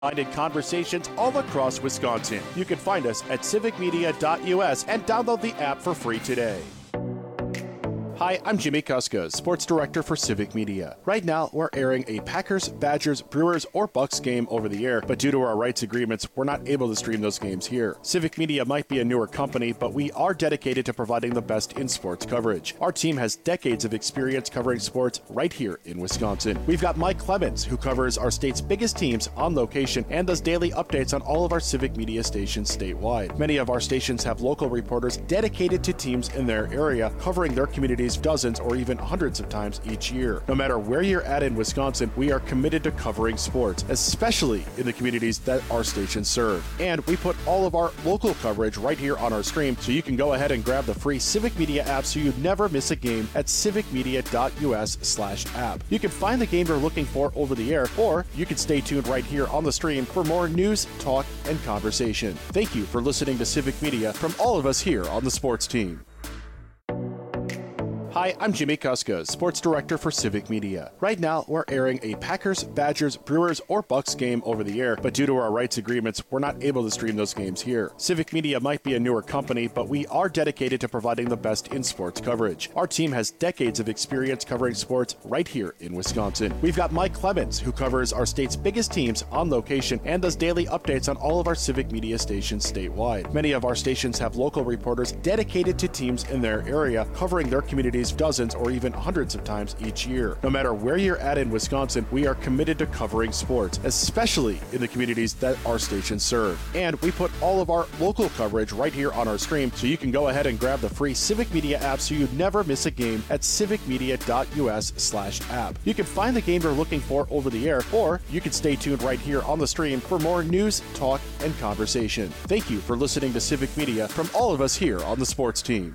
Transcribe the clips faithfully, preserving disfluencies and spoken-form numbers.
Minded conversations all across Wisconsin. You can find us at civic media dot U S and download the app for free today. Hi, I'm Jimmy Kuska, Sports Director for Civic Media. Right now, we're airing a Packers, Badgers, Brewers, or Bucks game over the air, but due to our rights agreements, we're not able to stream those games here. Civic Media might be a newer company, but we are dedicated to providing the best in sports coverage. Our team has decades of experience covering sports right here in Wisconsin. We've got Mike Clemens, who covers our state's biggest teams on location and does daily updates on all of our Civic Media stations statewide. Many of our stations have local reporters dedicated to teams in their area, covering their communities dozens or even hundreds of times each year. No matter where you're at in Wisconsin, we are committed to covering sports, especially in the communities that our stations serve. And we put all of our local coverage right here on our stream, so you can go ahead and grab the free Civic Media app so you never miss a game at civic media dot U S slash app. You can find the game you're looking for over the air, or you can stay tuned right here on the stream for more news, talk, and conversation. Thank you for listening to Civic Media from all of us here on the sports team. Hi, I'm Jimmy Kuska, Sports Director for Civic Media. Right now, we're airing a Packers, Badgers, Brewers, or Bucks game over the air, but due to our rights agreements, we're not able to stream those games here. Civic Media might be a newer company, but we are dedicated to providing the best in sports coverage. Our team has decades of experience covering sports right here in Wisconsin. We've got Mike Clemens, who covers our state's biggest teams on location and does daily updates on all of our Civic Media stations statewide. Many of our stations have local reporters dedicated to teams in their area, covering their communities dozens or even hundreds of times each year. No matter where you're at in Wisconsin, we are committed to covering sports, especially in the communities that our stations serve. And we put all of our local coverage right here on our stream, so you can go ahead and grab the free Civic Media app so you never miss a game at civic media dot U S slash app. You can find the game you're looking for over the air, or you can stay tuned right here on the stream for more news, talk, and conversation. Thank you for listening to Civic Media from all of us here on the sports team.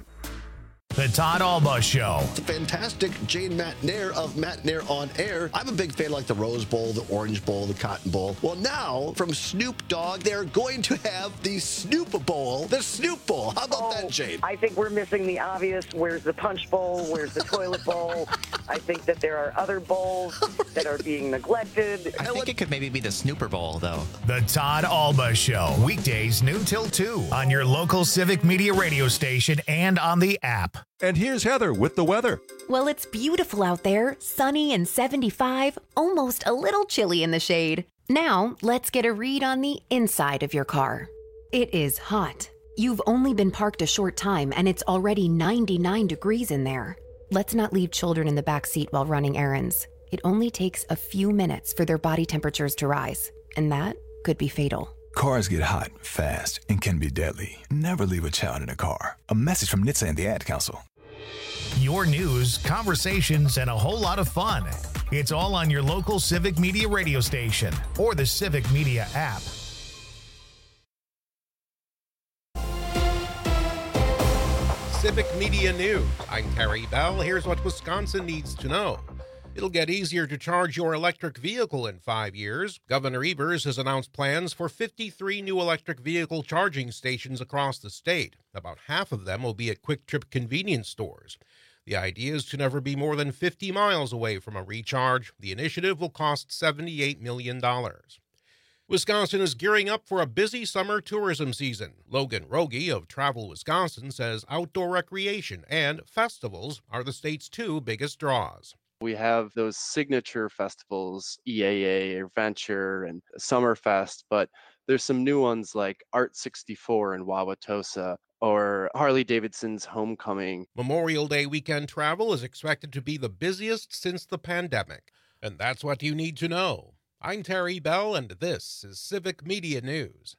The Todd Alba Show. The fantastic Jane McNair of McNair on Air. I'm a big fan of like the Rose Bowl, the Orange Bowl, the Cotton Bowl. Well, now from Snoop Dogg, they're going to have the Snoop Bowl, the Snoop Bowl. How about oh, that, Jane? I think we're missing the obvious. Where's the Punch Bowl? Where's the Toilet Bowl? I think that there are other bowls that are being neglected. I think it could maybe be the Snooper Bowl, though. The Todd Alba Show. Weekdays noon till two on your local Civic Media radio station and on the app. And here's Heather with the weather. Well, it's beautiful out there, sunny and seventy-five, almost a little chilly in the shade. Now, let's get a read on the inside of your car. It is hot. You've only been parked a short time and it's already ninety-nine degrees in there. Let's not leave children in the back seat while running errands. It only takes a few minutes for their body temperatures to rise, and that could be fatal. Cars get hot, fast, and can be deadly. Never leave a child in a car. A message from N H T S A and the Ad Council. Your news, conversations, and a whole lot of fun. It's all on your local Civic Media radio station or the Civic Media app. Civic Media News. I'm Terry Bell. Here's what Wisconsin needs to know. It'll get easier to charge your electric vehicle in five years. Governor Evers has announced plans for fifty-three new electric vehicle charging stations across the state. About half of them will be at Quick Trip convenience stores. The idea is to never be more than fifty miles away from a recharge. The initiative will cost seventy-eight million dollars. Wisconsin is gearing up for a busy summer tourism season. Logan Rogie of Travel Wisconsin says outdoor recreation and festivals are the state's two biggest draws. We have those signature festivals, E A A, Adventure, and Summerfest, but there's some new ones like Art sixty-four in Wauwatosa or Harley-Davidson's Homecoming. Memorial Day weekend travel is expected to be the busiest since the pandemic, and that's what you need to know. I'm Terry Bell, and this is Civic Media News.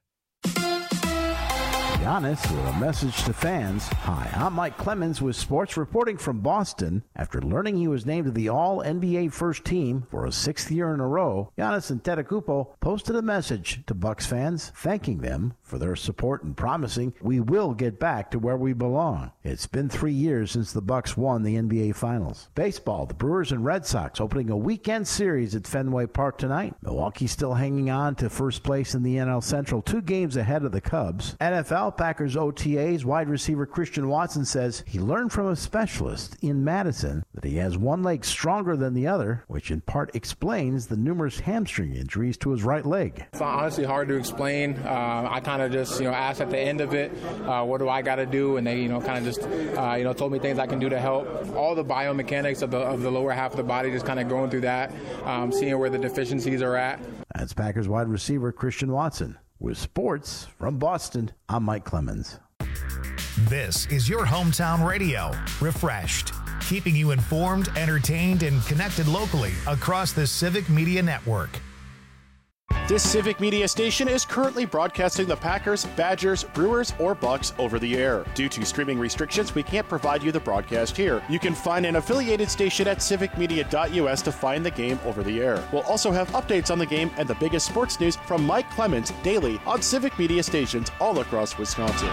Giannis with a message to fans. Hi, I'm Mike Clemens with sports reporting from Boston. After learning he was named to the All-N B A first team for a sixth year in a row, Giannis Antetokounmpo posted a message to Bucks fans thanking them for their support and promising we will get back to where we belong. It's been three years since the Bucks won the N B A Finals. Baseball, the Brewers and Red Sox opening a weekend series at Fenway Park tonight. Milwaukee still hanging on to first place in the N L Central, two games ahead of the Cubs. N F L Packers O T As, wide receiver Christian Watson says he learned from a specialist in Madison that he has one leg stronger than the other, which in part explains the numerous hamstring injuries to his right leg. It's honestly hard to explain. Uh, I kind of just, you know, asked at the end of it, uh, what do I got to do? And they, you know, kind of just, uh, you know, told me things I can do to help. All the biomechanics of the of the lower half of the body, just kind of going through that, um, seeing where the deficiencies are at. That's Packers wide receiver Christian Watson. With sports from Boston, I'm Mike Clemens. This is your hometown radio, Refreshed, keeping you informed, entertained, and connected locally across the Civic Media Network. This Civic Media station is currently broadcasting the Packers, Badgers, Brewers, or Bucks over the air. Due to streaming restrictions, we can't provide you the broadcast here. You can find an affiliated station at civic media dot U S to find the game over the air. We'll also have updates on the game and the biggest sports news from Mike Clemens daily on Civic Media stations all across Wisconsin.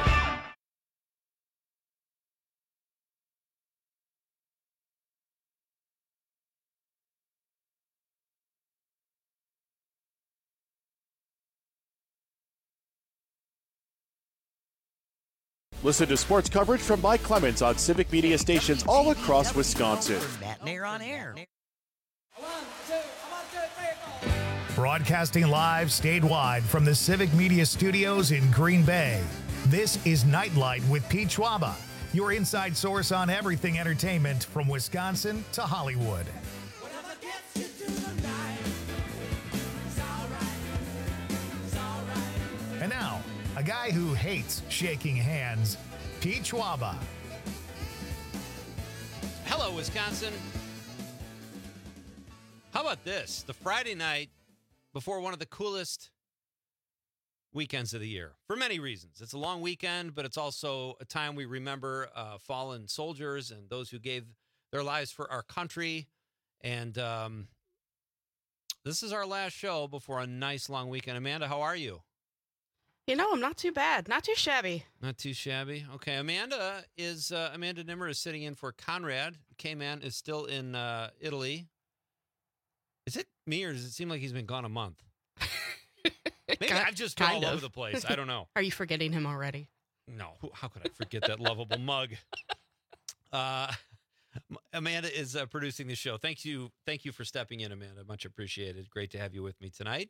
Listen to sports coverage from Mike Clemens on Civic Media stations all across Wisconsin. Matt Nair on air. Broadcasting live statewide from the Civic Media Studios in Green Bay. This is Nightlight with Pete Schwaba, your inside source on everything entertainment from Wisconsin to Hollywood. And now, a guy who hates shaking hands, Pete Schwaba. Hello, Wisconsin. How about this? The Friday night before one of the coolest weekends of the year, for many reasons. It's a long weekend, but it's also a time we remember uh, fallen soldiers and those who gave their lives for our country. And um, this is our last show before a nice long weekend. Amanda, how are you? You know, I'm not too bad. Not too shabby. Not too shabby. Okay, Amanda is uh, Amanda Nimmer is sitting in for Conrad. K-Man is still in uh, Italy. Is it me, or does it seem like he's been gone a month? Maybe I've just been all kind of. over the place. I don't know. Are you forgetting him already? No. How could I forget that lovable mug? Uh, Amanda is uh, producing the show. Thank you. Thank you for stepping in, Amanda. Much appreciated. Great to have you with me tonight.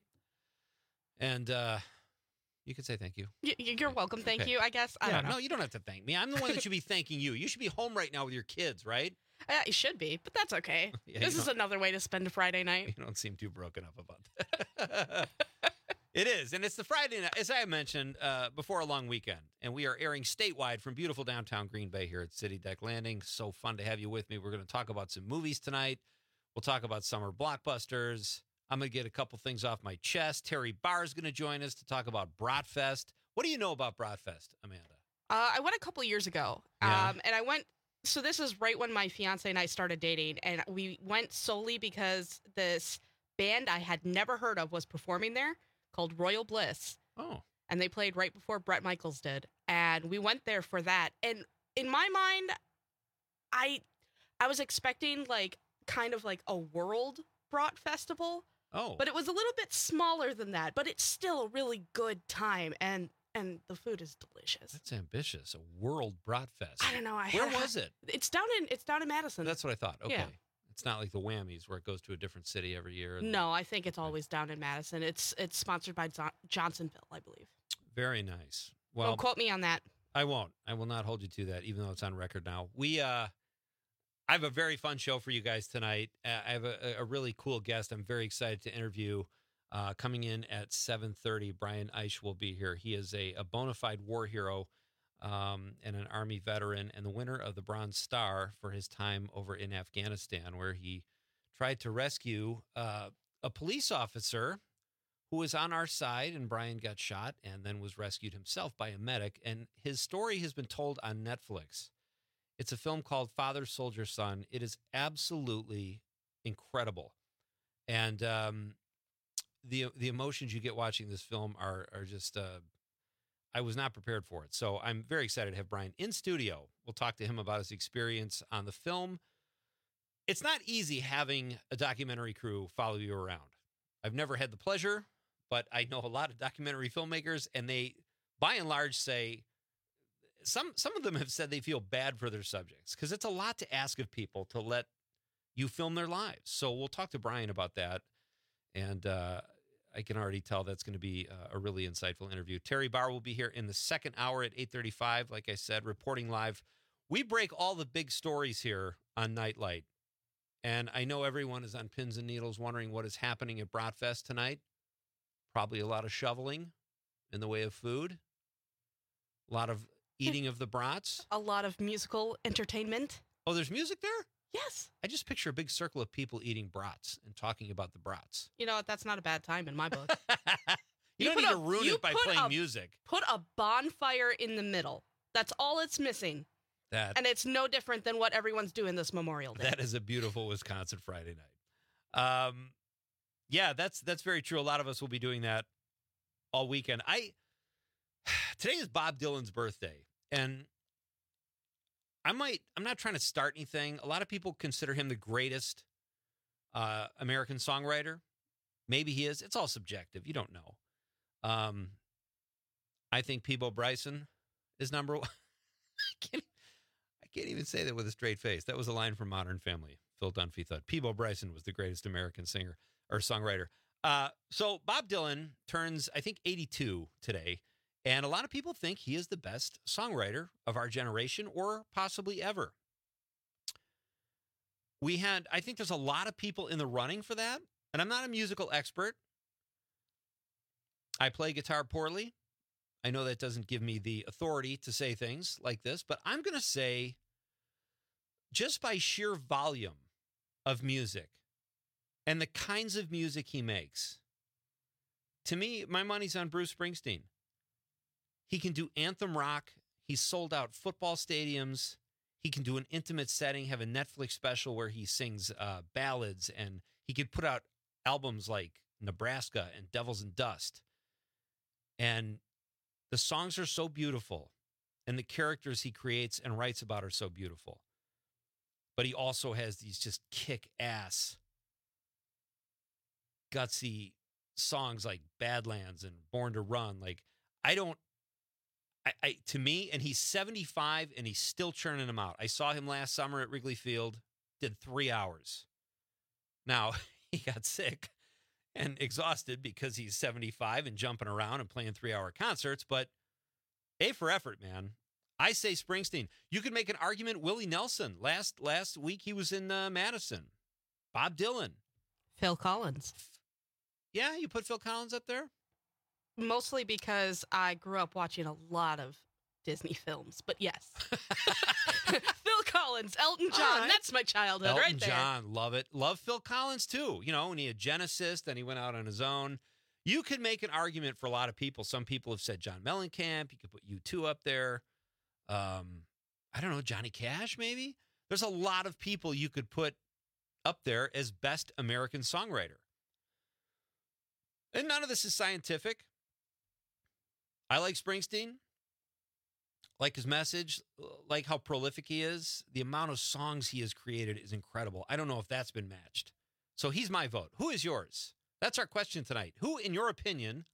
And uh, you could say thank you. Y- you're welcome. Thank Okay. you, I guess. I yeah, don't know. No, you don't have to thank me. I'm the one that should be thanking you. You should be home right now with your kids, right? Uh, it should be, but that's okay. Yeah, this you is don't- another way to spend a Friday night. You don't seem too broken up about that. It is, and it's the Friday night, as I mentioned, uh, before a long weekend. And we are airing statewide from beautiful downtown Green Bay here at City Deck Landing. So fun to have you with me. We're going to talk about some movies tonight. We'll talk about summer blockbusters. I'm going to get a couple things off my chest. Terry Barr is going to join us to talk about Bratfest. What do you know about Bratfest, Amanda? Uh, I went a couple years ago, Yeah. um, and I went. So this is right when my fiance and I started dating, and we went solely because this band I had never heard of was performing there, called Royal Bliss. Oh. And they played right before Bret Michaels did, and we went there for that. And in my mind, I, I was expecting like kind of like a world brat festival. Oh. But it was a little bit smaller than that. But it's still a really good time, and and the food is delicious. That's ambitious. A world Bratfest. I don't know. I Where had- was it? It's down in it's down in Madison. That's what I thought. Okay. Yeah. It's not like the Whammies where it goes to a different city every year. No, I think it's always down in Madison. It's it's sponsored by John- Johnsonville, I believe. Very nice. Well, Don't quote me on that. I won't. I will not hold you to that, even though it's on record now. We, uh, I have a very fun show for you guys tonight. Uh, I have a, a really cool guest. I'm very excited to interview. Uh, coming in at seven thirty, Brian Eisch will be here. He is a, a bona fide war hero um, and an Army veteran, and the winner of the Bronze Star for his time over in Afghanistan, where he tried to rescue uh, a police officer who was on our side, and Brian got shot and then was rescued himself by a medic. And his story has been told on Netflix. It's a film called Father, Soldier, Son. It is absolutely incredible. And um, the the emotions you get watching this film are are just, uh, I was not prepared for it. So I'm very excited to have Brian in studio. We'll talk to him about his experience on the film. It's not easy having a documentary crew follow you around. I've never had the pleasure, but I know a lot of documentary filmmakers, and they, by and large, say some some of them have said they feel bad for their subjects because it's a lot to ask of people to let you film their lives. So we'll talk to Brian about that. And uh, I can already tell that's going to be uh, a really insightful interview. Terry Barr will be here in the second hour at eight thirty-five, like I said, reporting live. We break all the big stories here on Nightlight. And I know everyone is on pins and needles wondering what is happening at Bratfest tonight. Probably a lot of shoveling in the way of food. A lot of eating of the brats. A lot of musical entertainment. Oh, there's music there? Yes. I just picture a big circle of people eating brats and talking about the brats. You know what? That's not a bad time in my book. you, you don't need a, to ruin it by playing a, music. Put a bonfire in the middle. That's all it's missing. That, and it's no different than what everyone's doing this Memorial Day. That is a beautiful Wisconsin Friday night. Um, yeah, that's that's very true. A lot of us will be doing that all weekend. I today is Bob Dylan's birthday, and I might. I'm not trying to start anything. A lot of people consider him the greatest uh, American songwriter. Maybe he is. It's all subjective. You don't know. Um, I think Peabo Bryson is number one. I can't. I can't even say that with a straight face. That was a line from Modern Family. Phil Dunphy thought Peabo Bryson was the greatest American singer or songwriter. Uh, so Bob Dylan turns, I think, eighty-two today. And a lot of people think he is the best songwriter of our generation or possibly ever. We had, I think there's a lot of people in the running for that. And I'm not a musical expert. I play guitar poorly. I know that doesn't give me the authority to say things like this, but I'm going to say, just by sheer volume of music and the kinds of music he makes, to me, my money's on Bruce Springsteen. He can do anthem rock. He's sold out football stadiums. He can do an intimate setting, have a Netflix special where he sings uh, ballads, and he could put out albums like Nebraska and Devils and Dust. And the songs are so beautiful, and the characters he creates and writes about are so beautiful. But he also has these just kick-ass, gutsy songs like Badlands and Born to Run. Like, I don't, I, I to me, and he's seventy-five, and he's still churning them out. I saw him last summer at Wrigley Field, did three hours. Now, he got sick and exhausted because he's seventy-five and jumping around and playing three-hour concerts, but A for effort, man. I say Springsteen. You could make an argument Willie Nelson. Last last week he was in uh, Madison. Bob Dylan. Phil Collins. Yeah, you put Phil Collins up there? Mostly because I grew up watching a lot of Disney films, but yes. Phil Collins, Elton John, right. That's my childhood Elton right there. Elton John, love it. Love Phil Collins too. You know, when he had Genesis, then he went out on his own. You could make an argument for a lot of people. Some people have said John Mellencamp. You could put U two up there. Um, I don't know, Johnny Cash maybe? There's a lot of people you could put up there as best American songwriter. And none of this is scientific. I like Springsteen. Like his message, like how prolific he is. The amount of songs he has created is incredible. I don't know if that's been matched. So he's my vote. Who is yours? That's our question tonight. Who, in your opinion,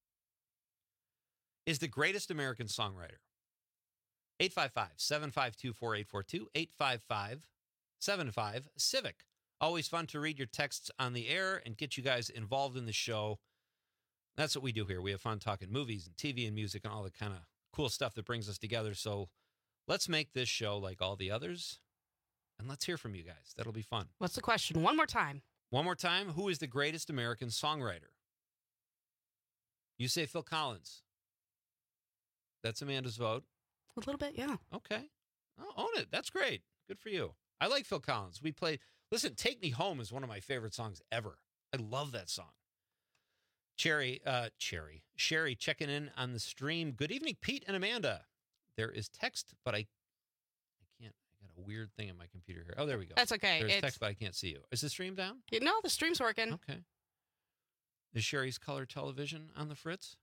is the greatest American songwriter? eight five five, seven five two, four eight four two, eight five five, seven five, Civic. Always fun to read your texts on the air and get you guys involved in the show. That's what we do here. We have fun talking movies and T V and music and all the kind of cool stuff that brings us together. So let's make this show like all the others, and let's hear from you guys. That'll be fun. What's the question? One more time. One more time. Who is the greatest American songwriter? You say Phil Collins. That's Amanda's vote. A little bit, yeah. Okay. Oh, own it. That's great. Good for you. I like Phil Collins. We played, listen, Take Me Home is one of my favorite songs ever. I love that song. Cherry, uh, Cherry, Sherry checking in on the stream. Good evening, Pete and Amanda. There is text, but I, I can't, I got a weird thing on my computer here. Oh, there we go. That's okay. There's it's, text, but I can't see you. Is the stream down? You no, know, the stream's working. Okay. Is Sherry's color television on the fritz?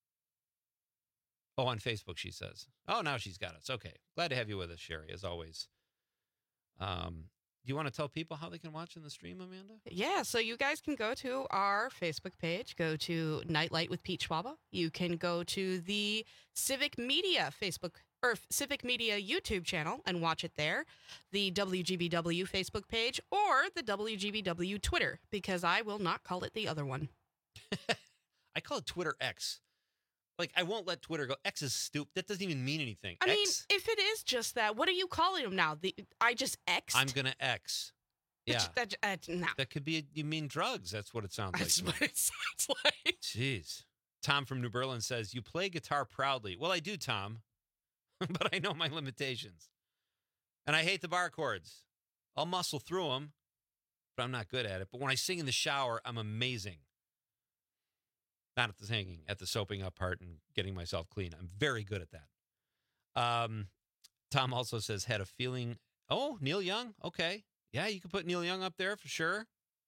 Oh, on Facebook, she says. Oh, now she's got us. Okay. Glad to have you with us, Sherry, as always. Um, do you want to tell people how they can watch in the stream, Amanda? Yeah, so you guys can go to our Facebook page, go to Nightlight with Pete Schwaba. You can go to the Civic Media Facebook or Civic Media YouTube channel and watch it there, the W G B W Facebook page, or the W G B W Twitter, because I will not call it the other one. I call it Twitter X. Like, I won't let Twitter go, X is stupid. That doesn't even mean anything. I X, mean, if it is just that, what are you calling them now? The I just X'd? I'm going to X. Yeah. That, that, uh, no. That could be, you mean drugs. That's what it sounds like. That's what it sounds like. Jeez. Tom from New Berlin says, you play guitar proudly. Well, I do, Tom, but I know my limitations. And I hate the bar chords. I'll muscle through them, but I'm not good at it. But when I sing in the shower, I'm amazing. Not at the singing, at the soaping up part and getting myself clean. I'm very good at that. Um, Tom also says, had a feeling, oh, Neil Young, okay. Yeah, you could put Neil Young up there for sure.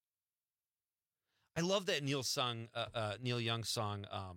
I love that Neil song, uh, uh, Neil Young song, um,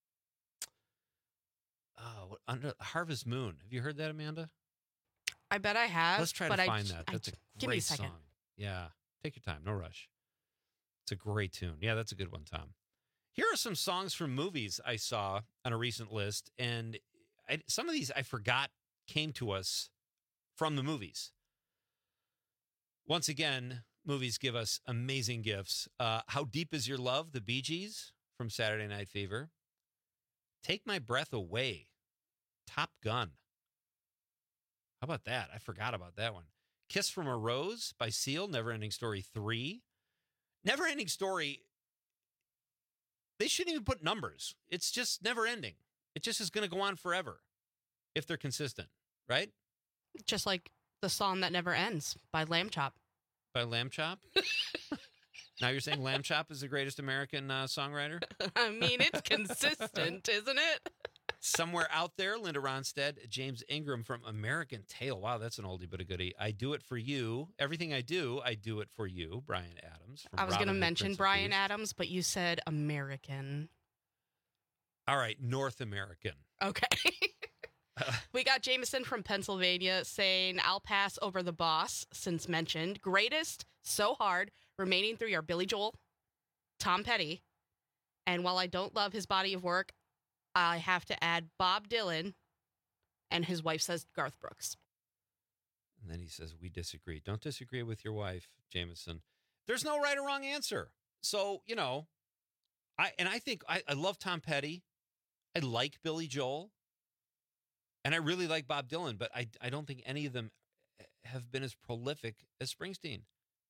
uh, under Harvest Moon. Have you heard that, Amanda? I bet I have. Let's try but to I, find that. I, That's a give me a great second. song. Yeah, take your time, no rush. It's a great tune. Yeah, that's a good one, Tom. Here are some songs from movies I saw on a recent list, and I, some of these I forgot came to us from the movies. Once again, movies give us amazing gifts. Uh, How Deep Is Your Love? The Bee Gees from Saturday Night Fever. Take My Breath Away. Top Gun. How about that? I forgot about that one. Kiss from a Rose by Seal. Neverending Story three. Neverending Story, they shouldn't even put numbers. It's just never ending. It just is going to go on forever if they're consistent, right? Just like the song that never ends by Lamb Chop. By Lamb Chop? Now you're saying Lamb Chop is the greatest American uh, songwriter? I mean, it's consistent, isn't it? Somewhere Out There, Linda Ronstadt, James Ingram from American Tail. Wow, that's an oldie but a goodie. I Do It For You. Everything I Do, I Do It For You. Brian Adams. From I was going to Robin Hood, mention Prince of Brian Thieves. Adams, but you said American. All right, North American. Okay. We got Jameson from Pennsylvania saying, I'll pass over The Boss, since mentioned. Greatest, So Hard, Remaining Three are Billy Joel, Tom Petty, and while I don't love his body of work, I have to add Bob Dylan, and his wife says Garth Brooks. And then he says, we disagree. Don't disagree with your wife, Jameson. There's no right or wrong answer. So, you know, I and I think I, I love Tom Petty. I like Billy Joel. And I really like Bob Dylan, but I, I don't think any of them have been as prolific as Springsteen.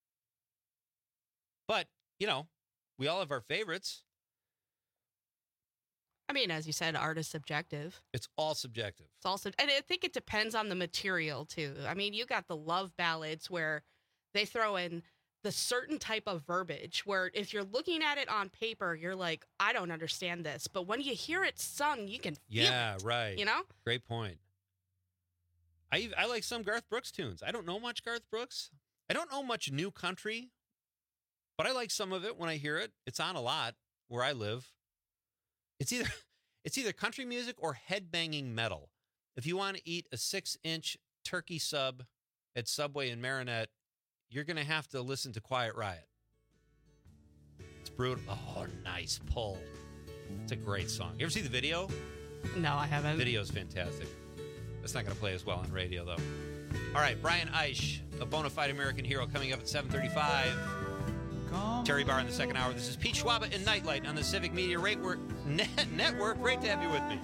But, you know, we all have our favorites. I mean, as you said, art is subjective. It's all subjective. It's also, and I think it depends on the material, too. I mean, you got the love ballads where they throw in the certain type of verbiage where if you're looking at it on paper, you're like, I don't understand this. But when you hear it sung, you can feel yeah, it. right. You know? Great point. I I like some Garth Brooks tunes. I don't know much Garth Brooks. I don't know much new country, but I like some of it when I hear it. It's on a lot where I live. It's either it's either country music or headbanging metal. If you want to eat a six-inch turkey sub at Subway in Marinette, you're going to have to listen to Quiet Riot. It's brutal. Oh, nice pull. It's a great song. You ever see the video? No, I haven't. The video's fantastic. That's not going to play as well on radio, though. All right, Brian Eisch, a bona fide American hero, coming up at seven thirty-five. Terry Barr in the second hour. This is Pete Schwaba and Nightlight on the Civic Media Network. Network. Great to have you with me.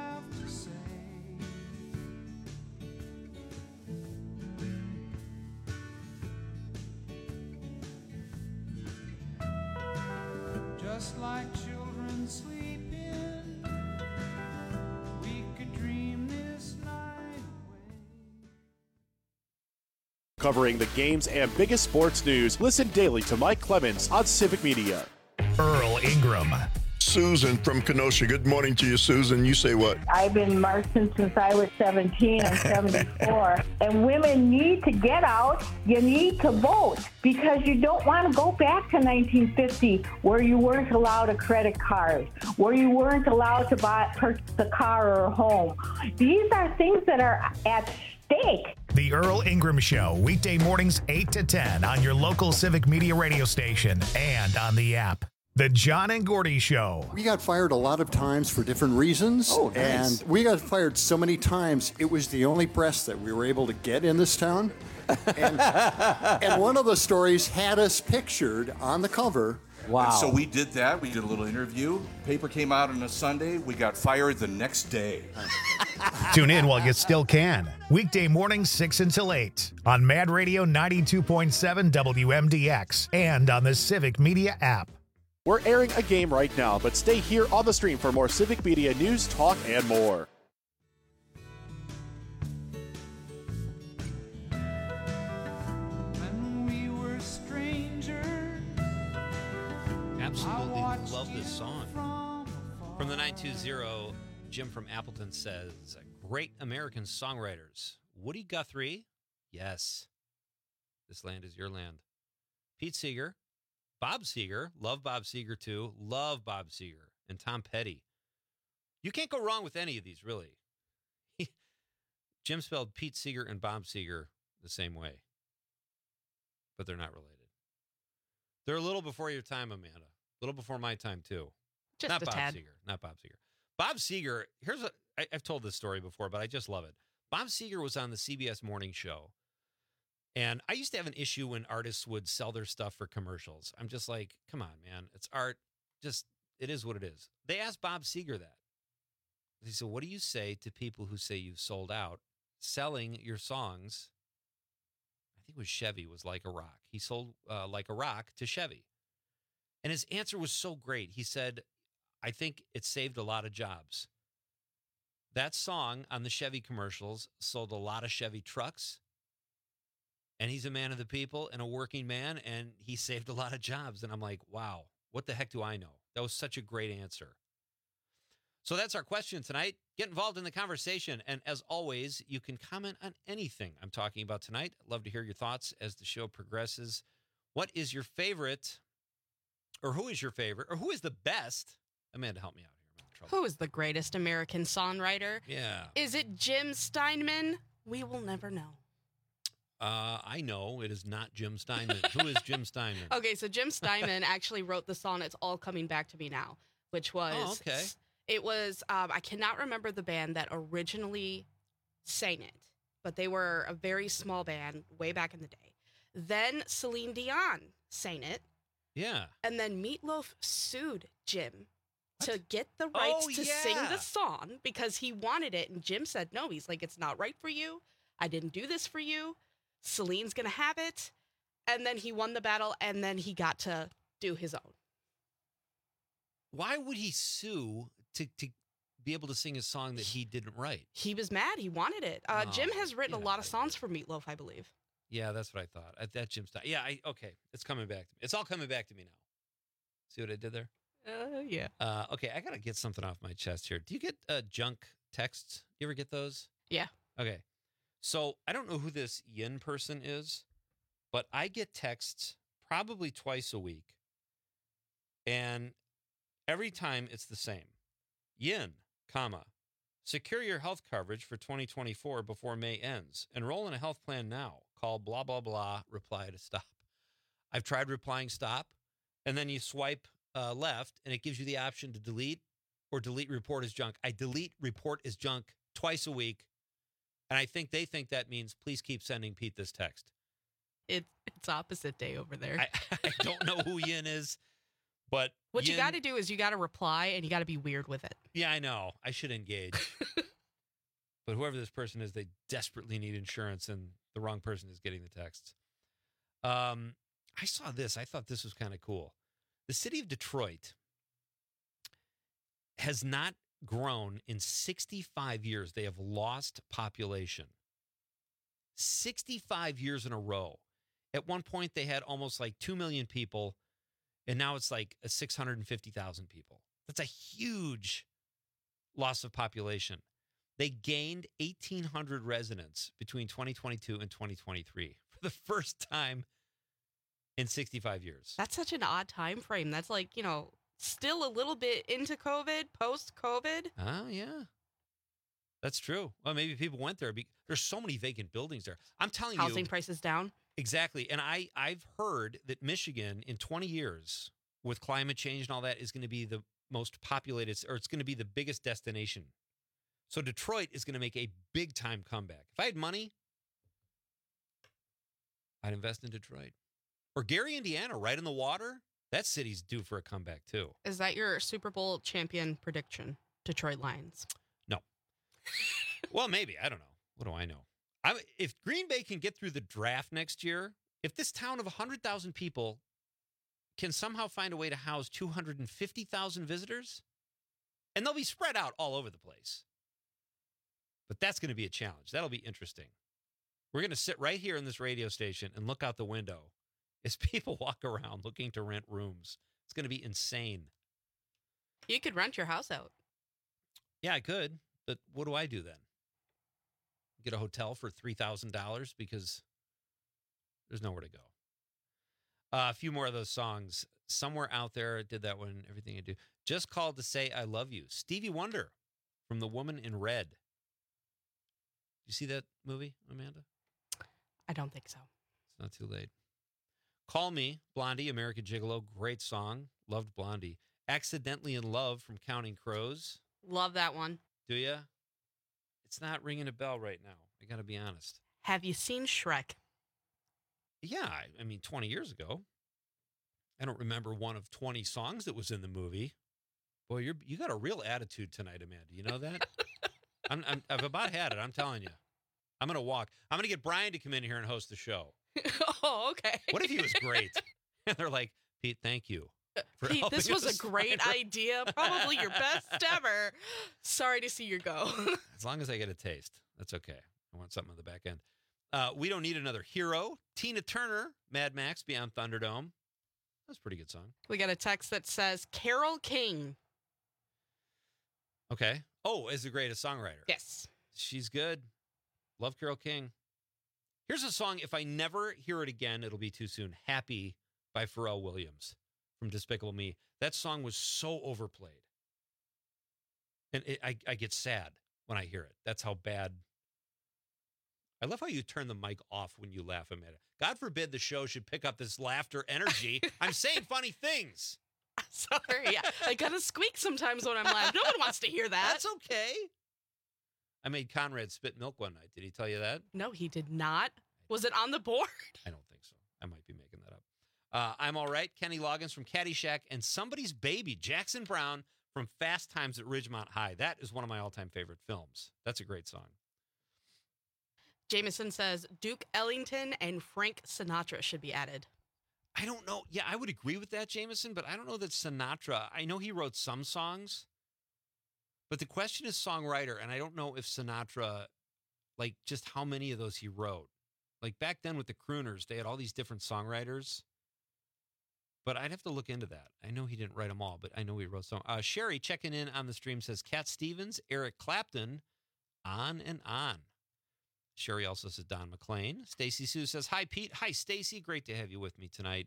Just like children sleeping, we could dream this night away. Covering the games and biggest sports news, listen daily to Mike Clemens on Civic Media. Earl Ingram. Susan from Kenosha. Good morning to you, Susan. You say what? I've been marching since I was seventeen. I'm seventy-four. And women need to get out. You need to vote because you don't want to go back to nineteen fifty where you weren't allowed a credit card, where you weren't allowed to buy purchase a car or a home. These are things that are at stake. The Earl Ingram Show, weekday mornings eight to ten on your local Civic Media radio station and on the app. The John and Gordy Show. We got fired a lot of times for different reasons. Oh, nice. And we got fired so many times, it was the only press that we were able to get in this town. And, and one of the stories had us pictured on the cover. Wow. And so we did that. We did a little interview. Paper came out on a Sunday. We got fired the next day. Tune in while you still can. Weekday mornings, six until eight on Mad Radio ninety-two point seven W M D X and on the Civic Media app. We're airing a game right now, but stay here on the stream for more Civic Media news, talk, and more. When we were strangers, Absolutely love this song. From the nine two zero, Jim from Appleton says, great American songwriters. Woody Guthrie, yes. This land is your land. Pete Seeger, Bob Seger, love Bob Seger too, love Bob Seger, and Tom Petty. You can't go wrong with any of these, really. Jim spelled Pete Seeger and Bob Seger the same way, but they're not related. They're a little before your time, Amanda. A little before my time, too. Just not a Bob tad. Seger. Not Bob Seger. Bob Seger, here's a, I, I've told this story before, but I just love it. Bob Seger was on the C B S morning show. And I used to have an issue when artists would sell their stuff for commercials. I'm just like, come on, man. It's art. Just, it is what it is. They asked Bob Seger that. He said, what do you say to people who say you've sold out selling your songs? I think it was Chevy was Like a Rock. He sold uh, Like a Rock to Chevy. And his answer was so great. He said, I think it saved a lot of jobs. That song on the Chevy commercials sold a lot of Chevy trucks. And he's a man of the people and a working man, and he saved a lot of jobs. And I'm like, wow, what the heck do I know? That was such a great answer. So that's our question tonight. Get involved in the conversation. And as always, you can comment on anything I'm talking about tonight. I'd love to hear your thoughts as the show progresses. What is your favorite, or who is your favorite, or who is the best? Amanda, help me out here. I'm in trouble. Who is the greatest American songwriter? Yeah. Is it Jim Steinman? We will never know. Uh, I know it is not Jim Steinman. Who is Jim Steinman? Okay, so Jim Steinman actually wrote the song It's All Coming Back to Me Now, which was, Oh, okay. it was, um, I cannot remember the band that originally sang it, but they were a very small band way back in the day. Then Celine Dion sang it, Yeah. and then Meatloaf sued Jim to get the rights Oh, to sing yeah. the song because he wanted it, and Jim said, no, he's like, it's not right for you. I didn't do this for you. Celine's going to have it. And then he won the battle, and then he got to do his own. Why would he sue to, to be able to sing a song that he didn't write? He was mad. He wanted it. Uh, Oh, Jim has written yeah, a lot of songs for Meatloaf, I believe. Yeah, that's what I thought. At that Jim Stein. Yeah, I, okay. It's coming back to me. It's all coming back to me now. See what I did there? Uh, yeah. Uh, okay, I got to get something off my chest here. Do you get uh, junk texts? You ever get those? Yeah. Okay. So I don't know who this Yin person is, but I get texts probably twice a week. And every time it's the same. Yin, comma, secure your health coverage for twenty twenty-four before May ends. Enroll in a health plan now. Call blah, blah, blah, reply to stop. I've tried replying stop, and then you swipe uh, left, and it gives you the option to delete or delete report as junk. I delete report as junk twice a week. And I think they think that means please keep sending Pete this text. It, it's opposite day over there. I, I don't know who Yin is, but what you Yin- got to do is you got to reply, and you got to be weird with it. Yeah, I know. I should engage. But whoever this person is, they desperately need insurance, and the wrong person is getting the texts. Um, I saw this. I thought this was kind of cool. The city of Detroit has not grown in sixty-five years. They have lost population. sixty-five years in a row. At one point, they had almost like two million people, and now it's like six hundred fifty thousand people. That's a huge loss of population. They gained eighteen hundred residents between twenty twenty-two and twenty twenty-three for the first time in sixty-five years. That's such an odd time frame. That's like, you know, still a little bit into COVID, post-COVID. Oh, yeah. That's true. Well, maybe people went there. Be- There's so many vacant buildings there. I'm telling you. Housing prices down. Exactly. And I, I've heard that Michigan in twenty years, with climate change and all that, is going to be the most populated, or it's going to be the biggest destination. So Detroit is going to make a big time comeback. If I had money, I'd invest in Detroit. Or Gary, Indiana, right in the water. That city's due for a comeback too. Is that your Super Bowl champion prediction? Detroit Lions. No. Well, maybe. I don't know. What do I know? I, if Green Bay can get through the draft next year, if this town of one hundred thousand people can somehow find a way to house two hundred fifty thousand visitors, and they'll be spread out all over the place. But that's going to be a challenge. That'll be interesting. We're going to sit right here in this radio station and look out the window as people walk around looking to rent rooms. It's going to be insane. You could rent your house out. Yeah, I could. But what do I do then? Get a hotel for three thousand dollars because there's nowhere to go. Uh, a few more of those songs. Somewhere out there did that one, Everything I Do. Just Called to Say I Love You. Stevie Wonder from The Woman in Red. You see that movie, Amanda? I don't think so. It's not too late. Call Me, Blondie, American Gigolo. Great song. Loved Blondie. Accidentally in Love from Counting Crows. Love that one. Do you? It's not ringing a bell right now. I got to be honest. Have you seen Shrek? Yeah, I, I mean, twenty years ago. I don't remember one of twenty songs that was in the movie. Boy, you're you got a real attitude tonight, Amanda. You know that? I'm, I'm, I've about had it. I'm telling you. I'm going to walk. I'm going to get Brian to come in here and host the show. Oh, okay. What if he was great? And they're like, Pete, thank you. Pete, this was a great idea. Probably your best ever. Sorry to see you go. As long as I get a taste, that's okay. I want something on the back end. Uh, we Don't Need Another Hero. Tina Turner, Mad Max, Beyond Thunderdome. That's a pretty good song. We got a text that says Carole King. Okay. Oh, is the greatest songwriter. Yes. She's good. Love Carole King. Here's a song, if I never hear it again, it'll be too soon. Happy by Pharrell Williams from Despicable Me. That song was so overplayed. And it, I, I get sad when I hear it. That's how bad. I love how you turn the mic off when you laugh, Amanda. God forbid the show should pick up this laughter energy. I'm saying funny things. Sorry. Yeah, I got to squeak sometimes when I'm laughing. No one wants to hear that. That's okay. I made Conrad spit milk one night. Did he tell you that? No, he did not. Was it on the board? I don't think so. I might be making that up. Uh, I'm All Right. Kenny Loggins from Caddyshack. And Somebody's Baby, Jackson Browne from Fast Times at Ridgemont High. That is one of my all-time favorite films. That's a great song. Jameson says Duke Ellington and Frank Sinatra should be added. I don't know. Yeah, I would agree with that, Jameson, but I don't know that Sinatra, I know he wrote some songs, but the question is songwriter, and I don't know if Sinatra, like just how many of those he wrote. Like back then with the crooners, they had all these different songwriters, but I'd have to look into that. I know he didn't write them all, but I know he wrote some. Uh, Sherry checking in on the stream says Cat Stevens, Eric Clapton, on and on. Sherry also says Don McLean. Stacy Sue says, hi, Pete. Hi, Stacy. Great to have you with me tonight.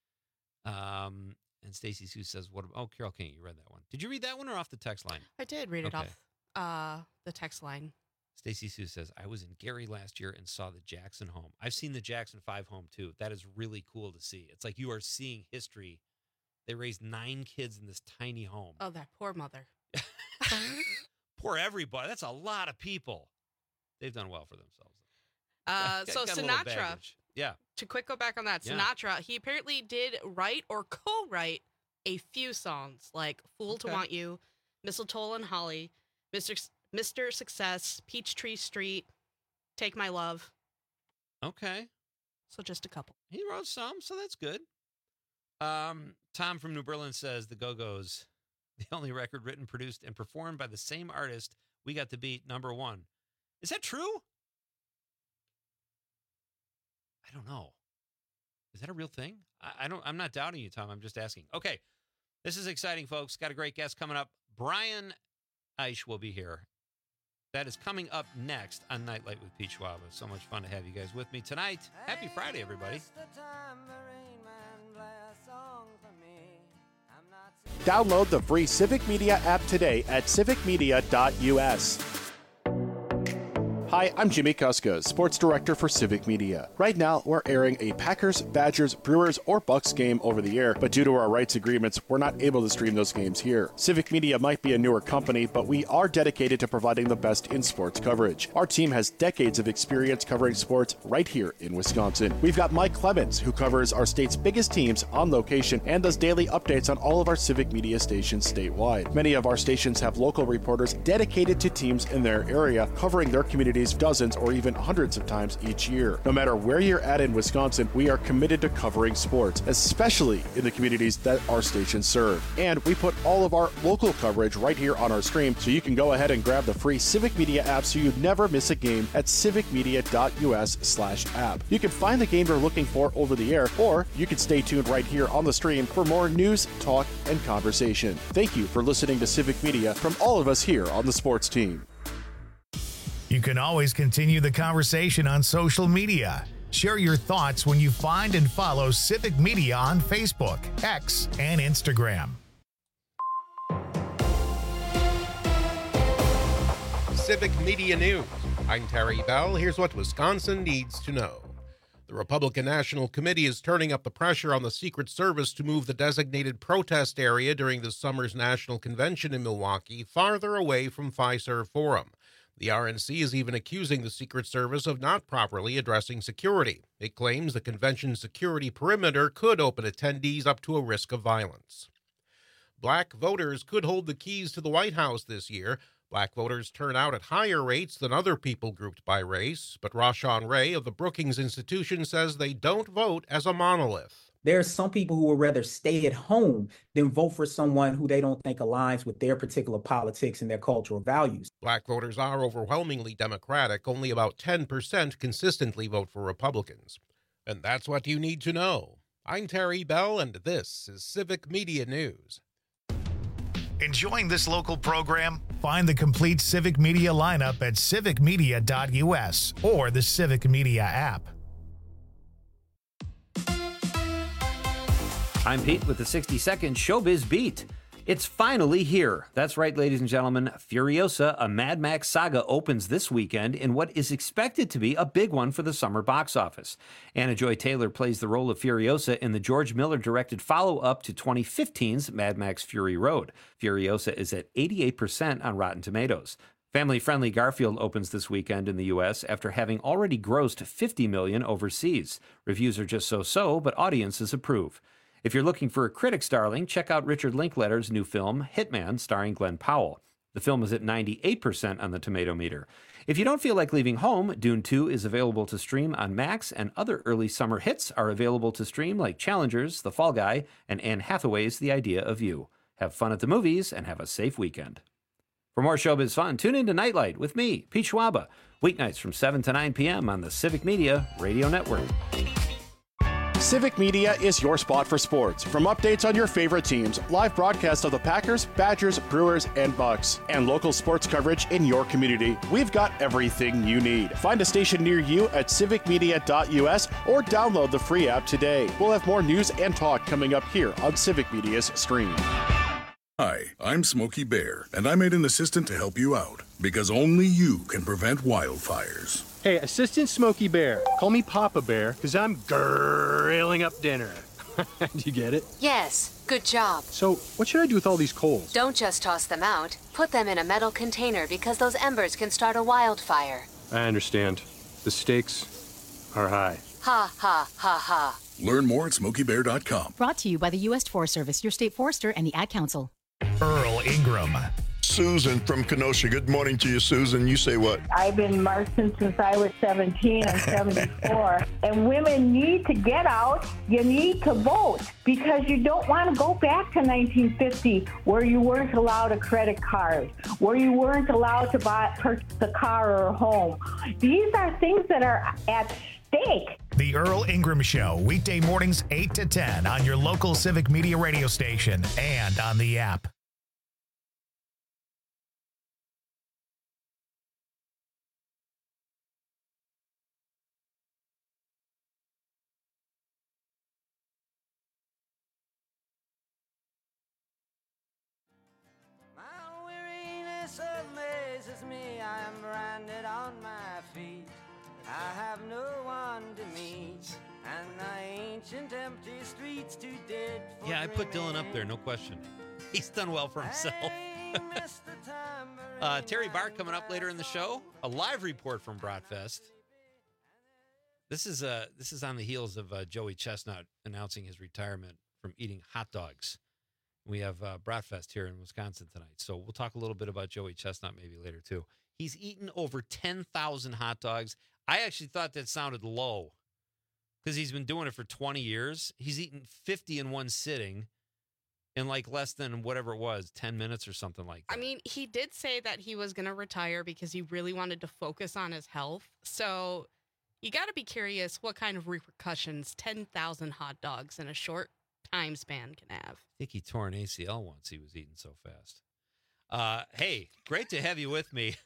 Um, and Stacy Sue says, "What? Oh, Carole King, you read that one. Did you read that one or off the text line?" I did read it Okay. off uh, the text line. Stacy Sue says, I was in Gary last year and saw the Jackson home. I've seen the Jackson five home, too. That is really cool to see. It's like you are seeing history. They raised nine kids in this tiny home. Oh, that poor mother. Poor everybody. That's a lot of people. They've done well for themselves. Uh, Got- so got a little Sinatra, baggage. Yeah. to quick go back on that, Yeah. Sinatra, he apparently did write or co-write a few songs like Fool to Okay. Want You, Mistletoe and Holly, Mister S- Mister Success, Peachtree Street, Take My Love. Okay. So just a couple. He wrote some, so that's good. Um, Tom from New Berlin says the Go-Go's, the only record written, produced, and performed by the same artist we got to beat number one. Is that true? I don't know. Is that a real thing? I, I don't. I'm not doubting you, Tom. I'm just asking. Okay, this is exciting, folks. Got a great guest coming up. Brian Eisch will be here. That is coming up next on Nightlight with Pete Schwab. So much fun to have you guys with me tonight. Happy Friday, everybody. Download the free Civic Media app today at civic media dot u s. Hi, I'm Jimmy Kuska, Sports Director for Civic Media. Right now, we're airing a Packers, Badgers, Brewers, or Bucks game over the air, but due to our rights agreements, we're not able to stream those games here. Civic Media might be a newer company, but we are dedicated to providing the best in sports coverage. Our team has decades of experience covering sports right here in Wisconsin. We've got Mike Clemens, who covers our state's biggest teams on location and does daily updates on all of our Civic Media stations statewide. Many of our stations have local reporters dedicated to teams in their area, covering their communities dozens or even hundreds of times each year. No matter where you're at in Wisconsin, we are committed to covering sports, especially in the communities that our stations serve. And we put all of our local coverage right here on our stream, so you can go ahead and grab the free Civic Media app so you never miss a game at civicmedia.us slash app. You can find the game you're looking for over the air, or you can stay tuned right here on the stream for more news, talk, and conversation. Thank you for listening to Civic Media from all of us here on the sports team. You can always continue the conversation on social media. Share your thoughts when you find and follow Civic Media on Facebook, X, and Instagram. Civic Media News. I'm Terry Bell. Here's what Wisconsin needs to know. The Republican National Committee is turning up the pressure on the Secret Service to move the designated protest area during the summer's national convention in Milwaukee farther away from Fiserv Forum. The R N C is even accusing the Secret Service of not properly addressing security. It claims the convention security perimeter could open attendees up to a risk of violence. Black voters could hold the keys to the White House this year. Black voters turn out at higher rates than other people grouped by race, but Rashawn Ray of the Brookings Institution says they don't vote as a monolith. There are some people who would rather stay at home than vote for someone who they don't think aligns with their particular politics and their cultural values. Black voters are overwhelmingly Democratic. Only about ten percent consistently vote for Republicans. And that's what you need to know. I'm Terry Bell, and this is Civic Media News. Enjoying this local program? Find the complete Civic Media lineup at civic media dot u s or the Civic Media app. I'm Pete with the sixty second Showbiz Beat. It's finally here. That's right, ladies and gentlemen. Furiosa, a Mad Max saga, opens this weekend in what is expected to be a big one for the summer box office. Anna Joy Taylor plays the role of Furiosa in the George Miller-directed follow-up to twenty fifteen's Mad Max Fury Road. Furiosa is at eighty-eight percent on Rotten Tomatoes. Family-friendly Garfield opens this weekend in the U S after having already grossed fifty million dollars overseas. Reviews are just so-so, but audiences approve. If you're looking for a critic's darling, check out Richard Linklater's new film, Hitman, starring Glenn Powell. The film is at ninety-eight percent on the tomato meter. If you don't feel like leaving home, Dune two is available to stream on Max, and other early summer hits are available to stream like Challengers, The Fall Guy, and Anne Hathaway's The Idea of You. Have fun at the movies and have a safe weekend. For more showbiz fun, tune in to Nightlight with me, Pete Schwaba, weeknights from seven to nine p.m. on the Civic Media Radio Network. Civic Media is your spot for sports. From updates on your favorite teams, live broadcasts of the Packers, Badgers, Brewers, and Bucks, and local sports coverage in your community, we've got everything you need. Find a station near you at civic media dot u s or download the free app today. We'll have more news and talk coming up here on Civic Media's stream. Hi, I'm Smokey Bear, and I made an assistant to help you out, because only you can prevent wildfires. Hey, Assistant Smokey Bear. Call me Papa Bear, because I'm grilling up dinner. Do you get it? Yes, good job. So, what should I do with all these coals? Don't just toss them out. Put them in a metal container because those embers can start a wildfire. I understand. The stakes are high. Ha, ha, ha, ha. Learn more at smokey bear dot com. Brought to you by the U S Forest Service, your state forester, and the Ad Council. Earl Ingram. Susan from Kenosha. Good morning to you, Susan. You say what? I've been marching since I was seventeen. I'm seventy-four. And women need to get out. You need to vote because you don't want to go back to nineteen fifty where you weren't allowed a credit card, where you weren't allowed to buy purchase a car or a home. These are things that are at stake. The Earl Ingram Show, weekday mornings eight to ten on your local Civic Media radio station and on the app. this is me, I am branded on my feet. I have no one to meet, and the ancient empty streets too dead for Yeah, I put Dylan up there, no question. He's done well for himself. uh, Terry Bart coming up later in the show. A live report from Bratfest. This is uh this is on the heels of uh, Joey Chestnut announcing his retirement from eating hot dogs. We have uh, Bratfest here in Wisconsin tonight, so we'll talk a little bit about Joey Chestnut maybe later too. He's eaten over ten thousand hot dogs. I actually thought that sounded low because he's been doing it for twenty years. He's eaten fifty in one sitting in like less than whatever it was, ten minutes or something like that. I mean, he did say that he was going to retire because he really wanted to focus on his health. So you got to be curious what kind of repercussions ten thousand hot dogs in a short time span can have. I think he tore an A C L once. He was eating so fast. Uh, hey, great to have you with me.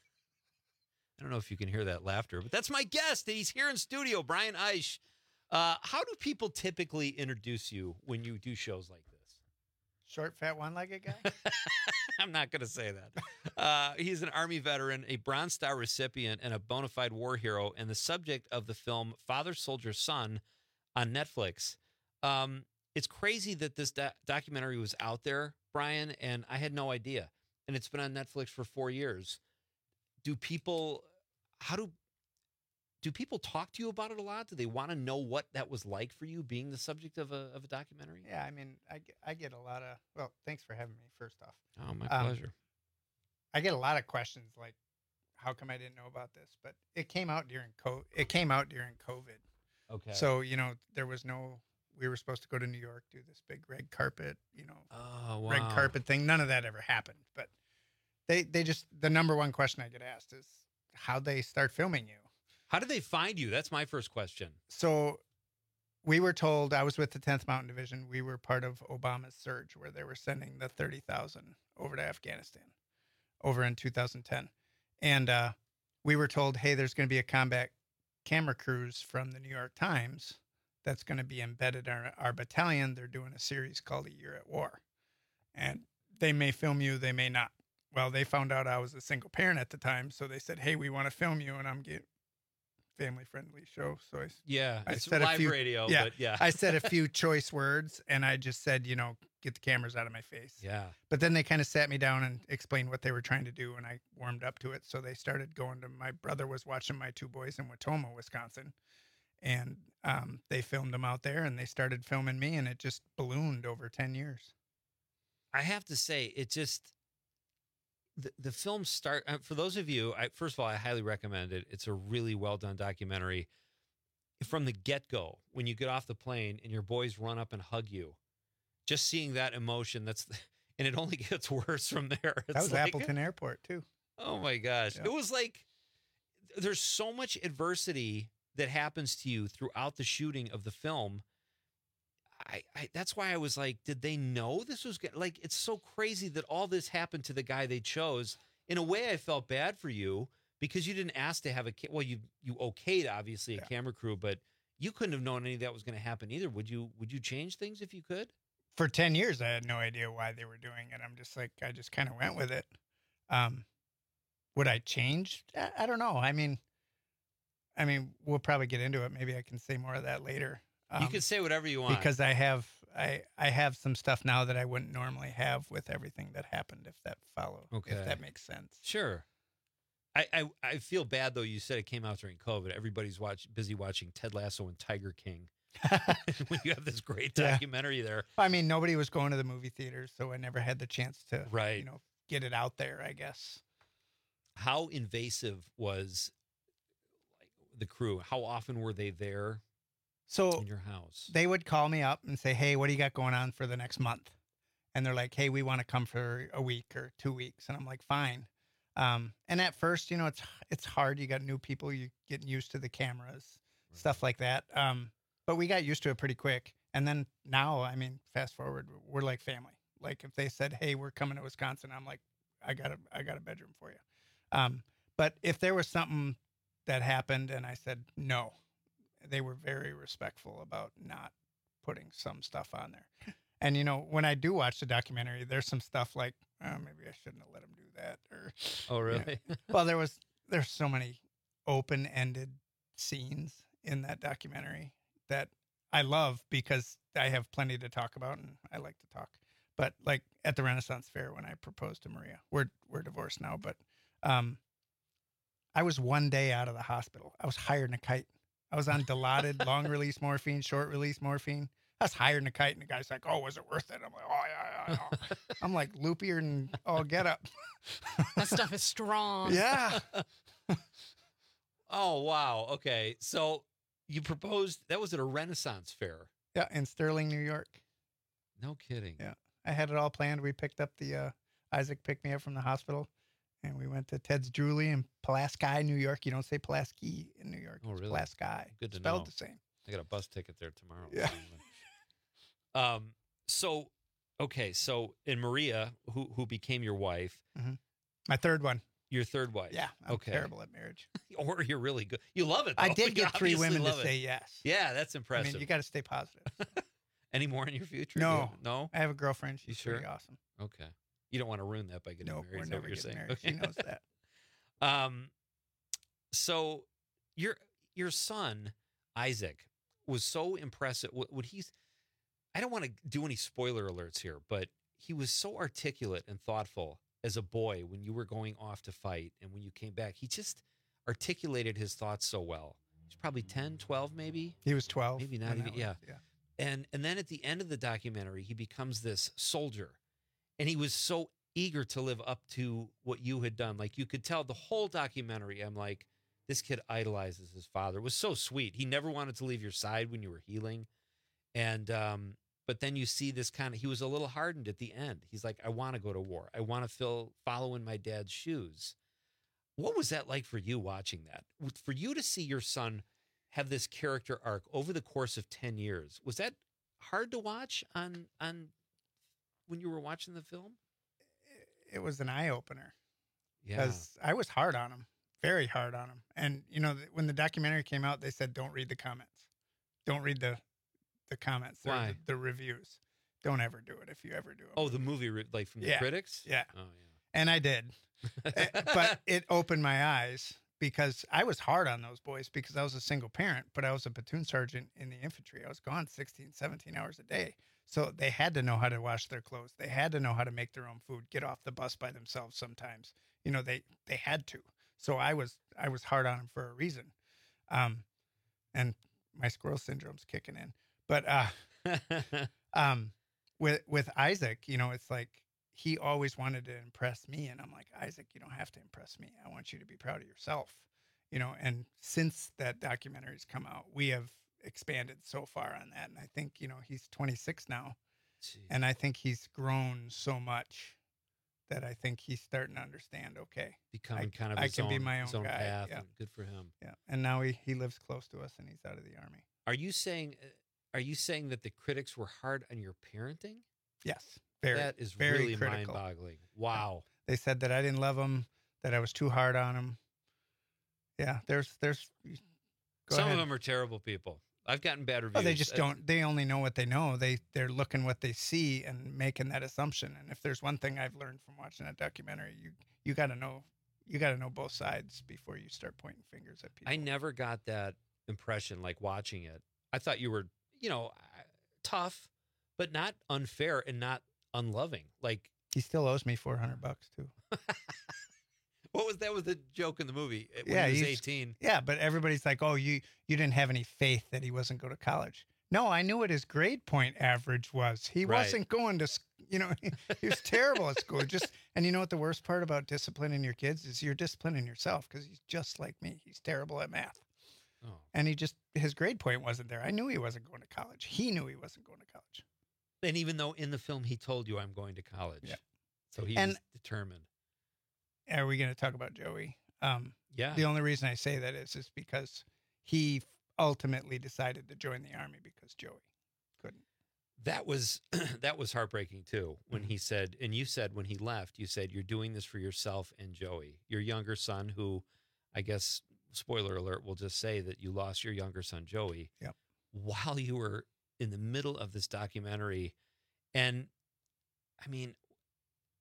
I don't know if you can hear that laughter, but that's my guest. He's here in studio, Brian Eisch. Uh, how do people typically introduce you when you do shows like this? Short, fat, one-legged guy? I'm not going to say that. Uh, he's an Army veteran, a Bronze Star recipient, and a bona fide war hero, and the subject of the film Father, Soldier, Son on Netflix. Um, it's crazy that this do- documentary was out there, Brian, and I had no idea. And it's been on Netflix for four years. Do people, how do, do people talk to you about it a lot? Do they want to know what that was like for you being the subject of a of a documentary? Yeah, I mean, I, get- I get a lot of, well, thanks for having me, first off. Oh, my Um, pleasure. I get a lot of questions like, how come I didn't know about this? But it came out during co- it came out during COVID. Okay. So, you know, there was no, we were supposed to go to New York, do this big red carpet, you know, oh, wow. red carpet thing. None of that ever happened. But they, they just, the number one question I get asked is, how'd they start filming you? How did they find you? That's my first question. So we were told, I was with the tenth Mountain Division. We were part of Obama's surge where they were sending the thirty thousand over to Afghanistan over in two thousand ten. And uh, we were told, hey, there's going to be a combat camera crews from the New York Times that's going to be embedded in our, our battalion. They're doing a series called A Year at War. And they may film you, they may not. Well, they found out I was a single parent at the time. So they said, hey, we want to film you. And I'm getting family friendly show. So I, Yeah, I it's said live a few, radio, yeah, but yeah. I said a few choice words and I just said, you know, get the cameras out of my face. Yeah. But then they kind of sat me down and explained what they were trying to do. And I warmed up to it. So they started going to, my brother was watching My Two Boys in Watoma, Wisconsin. And um, they filmed them out there and they started filming me and it just ballooned over ten years. I have to say, it just, the, the film start, uh, for those of you, I, first of all, I highly recommend it. It's a really well done documentary. From the get-go, when you get off the plane and your boys run up and hug you, just seeing that emotion, that's, and it only gets worse from there. It's That was like, Appleton Airport too. Oh my gosh. Yeah. It was like, there's so much adversity that happens to you throughout the shooting of the film. I, I that's why I was like, did they know this was gonna, like, it's so crazy that all this happened to the guy they chose. In a way, I felt bad for you because you didn't ask to have a, ca- well, you, you okayed obviously a Yeah. camera crew, but you couldn't have known any of that was going to happen either. Would you, would you change things if you could? For ten years, I had no idea why they were doing it. I'm just like, I just kind of went with it. Um, would I change? I, I don't know. I mean, I mean, we'll probably get into it. Maybe I can say more of that later. You can say whatever you want. Because I have, I, I have some stuff now that I wouldn't normally have with everything that happened. If that follow, Okay. if that makes sense. Sure. I, I, I feel bad though. You said it came out during COVID. Everybody's watch, busy watching Ted Lasso and Tiger King. When you have this great Yeah. documentary there. I mean, nobody was going to the movie theaters, so I never had the chance to, Right. you know, get it out there, I guess. How invasive was like the crew? How often were they there So in your house? they would call me up and say, hey, what do you got going on for the next month? And they're like, hey, we want to come for a week or two weeks. And I'm like, fine. Um, and at first, you know, it's, it's hard. You got new people, you getting used to the cameras, right. Stuff like that. Um, but we got used to it pretty quick. And then now, I mean, fast forward, we're like family. Like if they said, hey, we're coming to Wisconsin, I'm like, I got a, I got a bedroom for you. Um, but if there was something that happened and I said, no, they were very respectful about not putting some stuff on there. And, you know, when I do watch the documentary, there's some stuff like oh, maybe I shouldn't have let him do that. Or Oh, really? Yeah. Well, there was there's so many open-ended scenes in that documentary that I love because I have plenty to talk about and I like to talk. But like at the Renaissance Fair when I proposed to Maria, we're we're divorced now, but um, I was one day out of the hospital. I was higher than a kite. I was on Dilaudid, long release morphine, short release morphine. I was higher than a kite, and the guy's like, "Oh, was it worth it?" I'm like, "Oh yeah, yeah, yeah." I'm like loopier than all get up. That stuff is strong. Yeah. Oh, wow. Okay. So you proposed, that was at a Renaissance Fair. Yeah, in Sterling, New York. No kidding. Yeah. I had it all planned. We picked up the, uh, Isaac picked me up from the hospital, and we went to Ted's Jewelry in Pulaski, New York. You don't say Pulaski in New York. Oh, It's really? Pulaski. Good to Spelled know. the same. I got a bus ticket there tomorrow. Yeah. Um, so, okay. So, in Maria, who, who became your wife, Mm-hmm. My third one. your third wife. Yeah. I'm okay. terrible at marriage. Or you're really good. You love it. I though. did You get three obviously women to love it. say yes. Yeah, that's I impressive. mean, you got to stay positive. Any more in your future? No. You- No? I have a girlfriend. She's You sure? pretty awesome. Okay. You don't want to ruin that by getting Nope, married. we're is that never what you're getting saying? married. She knows that. Um, so your your son Isaac was so impressive. What, what he's, I don't want to do any spoiler alerts here, but he was so articulate and thoughtful as a boy when you were going off to fight, and when you came back, he just articulated his thoughts so well. He's probably ten, twelve, maybe. He was twelve. Maybe not when even. that was- Yeah. yeah. And and then at the end of the documentary, he becomes this soldier, and he was so eager to live up to what you had done. Like, you could tell the whole documentary. I'm like, this kid idolizes his father. It was so sweet. He never wanted to leave your side when you were healing, and um, but then you see this kind of. He was a little hardened at the end. He's like, I want to go to war. I want to fill follow in my dad's shoes. What was that like for you watching that? For you to see your son have this character arc over the course of ten years, was that hard to watch on on when you were watching the film? It was an eye opener. Yeah. Because I was hard on him, very hard on him. And, you know, th- when the documentary came out, they said, don't read the comments. Don't read the the comments. They're Why? The, the reviews. Don't ever do it if you ever do it. Oh, the movie, re- like from the Yeah. critics? Yeah. Oh, And I did. Eh, but it opened my eyes because I was hard on those boys because I was a single parent, but I was a platoon sergeant in the infantry. I was gone sixteen, seventeen hours a day. So they had to know how to wash their clothes. They had to know how to make their own food, get off the bus by themselves sometimes. You know, they, they had to. So I was I was hard on them for a reason. Um, and my squirrel syndrome's kicking in. But uh, um, with with Isaac, you know, it's like he always wanted to impress me, and I'm like, Isaac, you don't have to impress me. I want you to be proud of yourself, you know. And since that documentary's come out, we have expanded so far on that, and I think, you know, he's twenty-six now, Jeez. and I think he's grown so much that I think he's starting to understand. Okay, Becoming I, kind of I his can own, be my own, his own guy. path. Yeah. And good for him. Yeah, and now he he lives close to us, and he's out of the army. Are you saying? Are you saying that the critics were hard on your parenting? Yes, very. That is very really critical. mind-boggling. Wow. They said that I didn't love him, that I was too hard on him. Yeah, there's there's. Go Some ahead. of them are terrible people. I've gotten bad reviews. Oh, they just Uh, don't. They only know what they know. They they're looking what they see and making that assumption. And if there's one thing I've learned from watching that documentary, you you got to know you got to know both sides before you start pointing fingers at people. I never got that impression like watching it. I thought you were, you know, tough, but not unfair and not unloving. Like, He still owes me four hundred bucks too. what was that? Was the joke in the movie when yeah, he was he's- eighteen? Yeah, but everybody's like, "Oh, you you didn't have any faith that he wasn't going to college." No, I knew what his grade point average was. He Right. wasn't going to, s- you know, he, he was terrible at school. Just and you know what the worst part about disciplining your kids is you're disciplining yourself because he's just like me. He's terrible at math. Oh. And he just his grade point wasn't there. I knew he wasn't going to college. He knew he wasn't going to college. And even though in the film he told you I'm going to college, Yeah. so he And- was determined. Are we going to talk about Joey? Um, Yeah. The only reason I say that is is because he ultimately decided to join the army because Joey couldn't. That was that was heartbreaking too. When Mm-hmm. he said, and you said when he left, you said you're doing this for yourself and Joey, your younger son, who, I guess, spoiler alert, will just say that you lost your younger son Joey. Yep. While you were in the middle of this documentary, and I mean,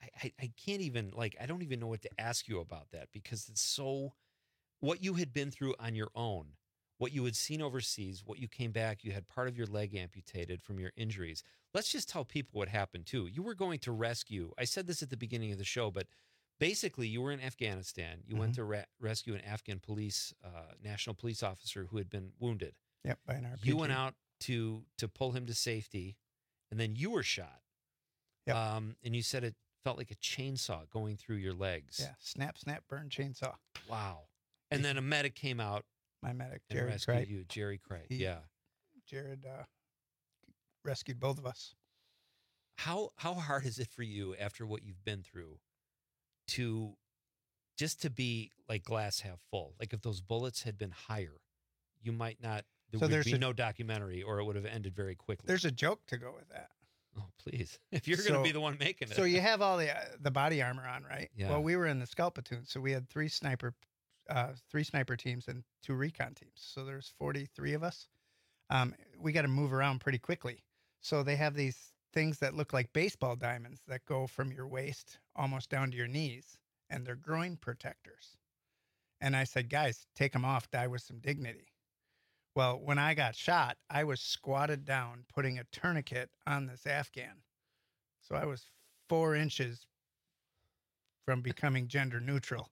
I, I, I can't even, like, I don't even know what to ask you about that because it's so, what you had been through on your own, what you had seen overseas, what you came back, you had part of your leg amputated from your injuries. Let's just tell people what happened too. You were going to rescue, I said this at the beginning of the show, but basically you were in Afghanistan. You mm-hmm. went to re- rescue an Afghan police, uh, national police officer who had been wounded. Yep, by an R P G. You went out to to pull him to safety, and then you were shot. Yep. Um, and you said it felt like a chainsaw going through your legs. Yeah, snap, snap, burn chainsaw. Wow. And then a medic came out. My medic, and Jared rescued Craig. you, Jerry Craig. He, yeah. Jared uh, rescued both of us. How how hard is it for you after what you've been through to just to be like glass half full? Like if those bullets had been higher, you might not, there So would there's be a- no documentary or it would have ended very quickly. There's a joke to go with that. Oh, please. If you're going to So- be the one making it. So you have all the uh, the body armor on, right? Yeah. Well, we were in the scout platoon, so we had three sniper, uh, three sniper teams and two recon teams. So there's forty-three of us. Um, we got to move around pretty quickly. So they have these things that look like baseball diamonds that go from your waist almost down to your knees, and they're groin protectors. And I said, guys, take them off, die with some dignity. Well, when I got shot, I was squatted down, putting a tourniquet on this Afghan. So I was four inches from becoming gender neutral.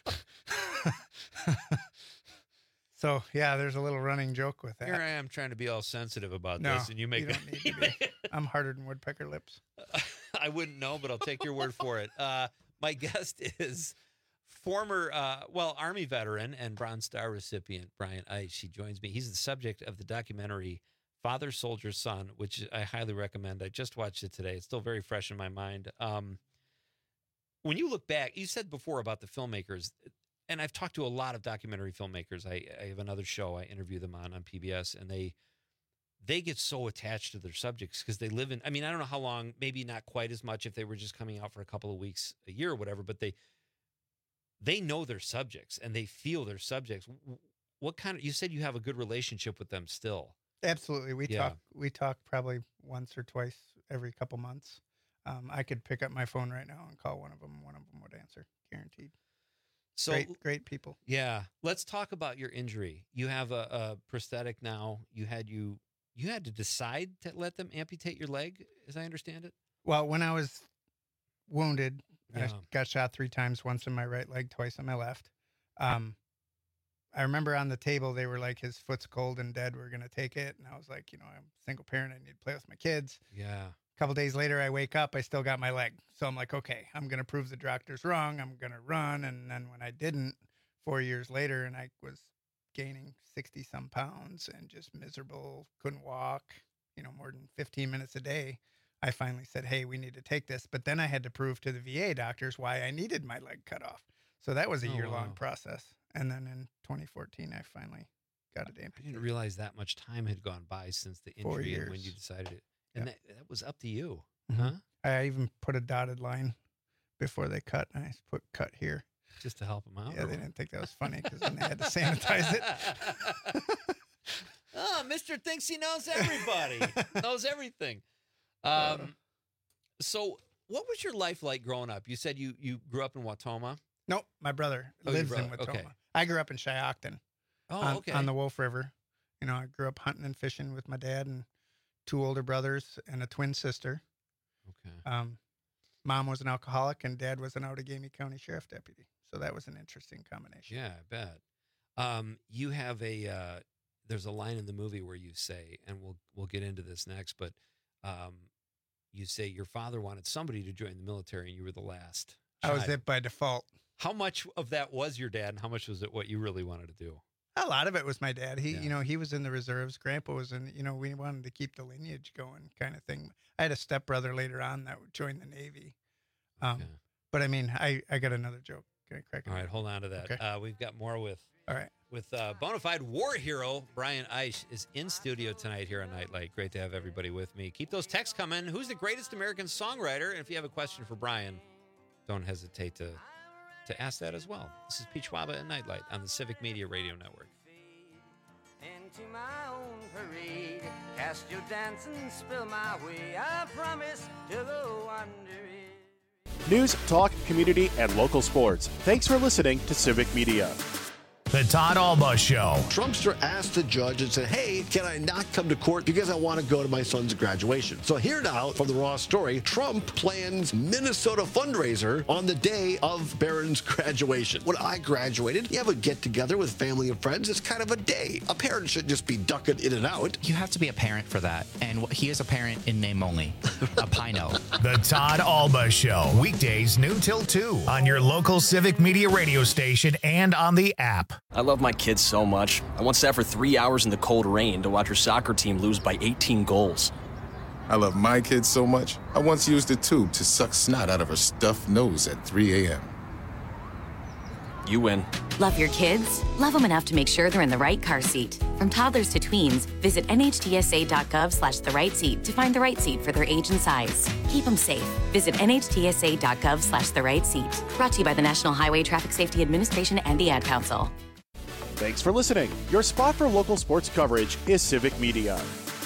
So, yeah, there's a little running joke with that. Here I am trying to be all sensitive about No, this, and you make you don't need to be. I'm harder than woodpecker lips. I wouldn't know, but I'll take your word for it. Uh, my guest is former, uh, well, Army veteran and Bronze Star recipient Brian Eisch. He joins me. He's the subject of the documentary Father Soldier Son, which I highly recommend. I just watched it today. It's still very fresh in my mind. Um, when you look back, you said before about the filmmakers, and I've talked to a lot of documentary filmmakers. I, I have another show I interview them on on P B S, and they they get so attached to their subjects because they live in, I mean, I don't know how long, maybe not quite as much if they were just coming out for a couple of weeks a year or whatever, but they they know their subjects and they feel their subjects. What kind of, you said you have a good relationship with them still. Absolutely. We Yeah. talk we talk probably once or twice every couple months. Um, I could pick up my phone right now and call one of them. One of them would answer, guaranteed. So great, great people. Yeah. Let's talk about your injury. You have a, a prosthetic now. You had you you had to decide to let them amputate your leg, as I understand it. Well, when I was wounded, I Yeah. got shot three times, once in my right leg, twice on my left. Um, I remember on the table, they were like, his foot's cold and dead. We're going to take it. And I was like, you know, I'm a single parent. I need to play with my kids. Yeah. A couple days later, I wake up, I still got my leg. So I'm like, okay, I'm going to prove the doctors wrong. I'm going to run. And then when I didn't, four years later, and I was gaining sixty some pounds and just miserable, couldn't walk, you know, more than fifteen minutes a day, I finally said, hey, we need to take this. But then I had to prove to the V A doctors why I needed my leg cut off. So that was a Oh, year long wow. process. And then in twenty fourteen, I finally got it I amputated. didn't realize that much time had gone by since the Four injury and when years. you decided it. And Yeah. that, that was up to you, Mhm. huh? I even put a dotted line before they cut. And I just put cut here. Just to help them out. Yeah, or they what? didn't think that was funny because then they had to sanitize it. Oh, Mister thinks he knows everybody, knows everything. Um, so what was your life like growing up? You said you you grew up in Watoma. Nope, my brother Oh, your lives in brother, Watoma. okay. I grew up in Shiocton. Oh, on, okay. on the Wolf River. You know, I grew up hunting and fishing with my dad and two older brothers and a twin sister. Okay. Um, mom was an alcoholic and dad was an Outagamie County Sheriff deputy. So that was an interesting combination. Yeah, I bet. Um, you have a uh, there's a line in the movie where you say, and we'll we'll get into this next, but um, you say your father wanted somebody to join the military, and you were the last. I was child. it by default. How much of that was your dad, and how much was it what you really wanted to do? A lot of it was my dad. He, Yeah. you know, he was in the reserves. Grandpa was in, you know, we wanted to keep the lineage going kind of thing. I had a stepbrother later on that joined the Navy. Um, Okay. But I mean, I, I got another joke. Can I crack it? All right, hold on to that. Okay. Uh, we've got more with All right. with uh, bona fide war hero Brian Eisch is in studio tonight here on Nightlight. Great to have everybody with me. Keep those texts coming. Who's the greatest American songwriter? And if you have a question for Brian, don't hesitate to to ask that as well. This is Pete Schwaba and Nightlight on the Civic Media Radio Network. Into my own parade, cast your dance and spill my way. I promise to go under it. News, talk, community, and local sports. Thanks for listening to Civic Media. The Todd Alba Show. Trumpster asked the judge and said, hey, can I not come to court because I want to go to my son's graduation? So here now from the Raw story, Trump plans Minnesota fundraiser on the day of Barron's graduation. When I graduated, you have a get-together with family and friends. It's kind of a day. A parent shouldn't just be ducking in and out. You have to be a parent for that. And he is a parent in name only. A Pino. The Todd Alba Show. Weekdays noon till two on your local Civic Media radio station and on the app. I love my kids so much. I once sat for three hours in the cold rain to watch her soccer team lose by eighteen goals. I love my kids so much, I once used a tube to suck snot out of her stuffed nose at three a.m. You win. Love your kids? Love them enough to make sure they're in the right car seat. From toddlers to tweens, visit nhtsa.gov slash the right seat to find the right seat for their age and size. Keep them safe. Visit nhtsa.gov slash the right seat. Brought to you by the National Highway Traffic Safety Administration and the Ad Council. Thanks for listening. Your spot for local sports coverage is Civic Media.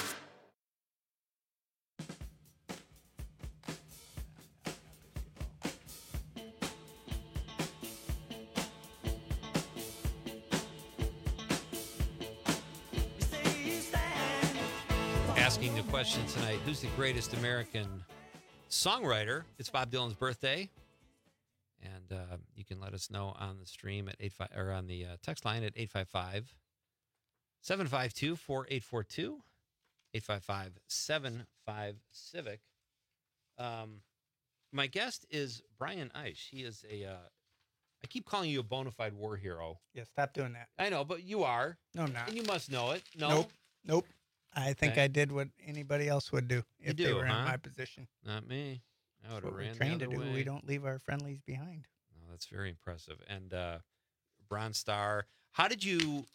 Asking the question tonight, who's the greatest American songwriter? It's Bob Dylan's birthday. And uh, you can let us know on the stream at eight five or on the uh, text line at eight five five, seven five two, four eight four two, eight five five, seven five Civic. Um, my guest is Brian Eisch. He is a, uh, I keep calling you a bona fide war hero. Yeah, stop doing that. I know, but you are. No, I'm not. And you must know it. No? Nope. Nope. I think Okay. I did what anybody else would do if You they do, were huh? in my position. Not me. I would That's have what we're ran trained the to other do. way. We don't leave our friendlies behind. Oh, that's very impressive. And uh, Bronze Star, how did you?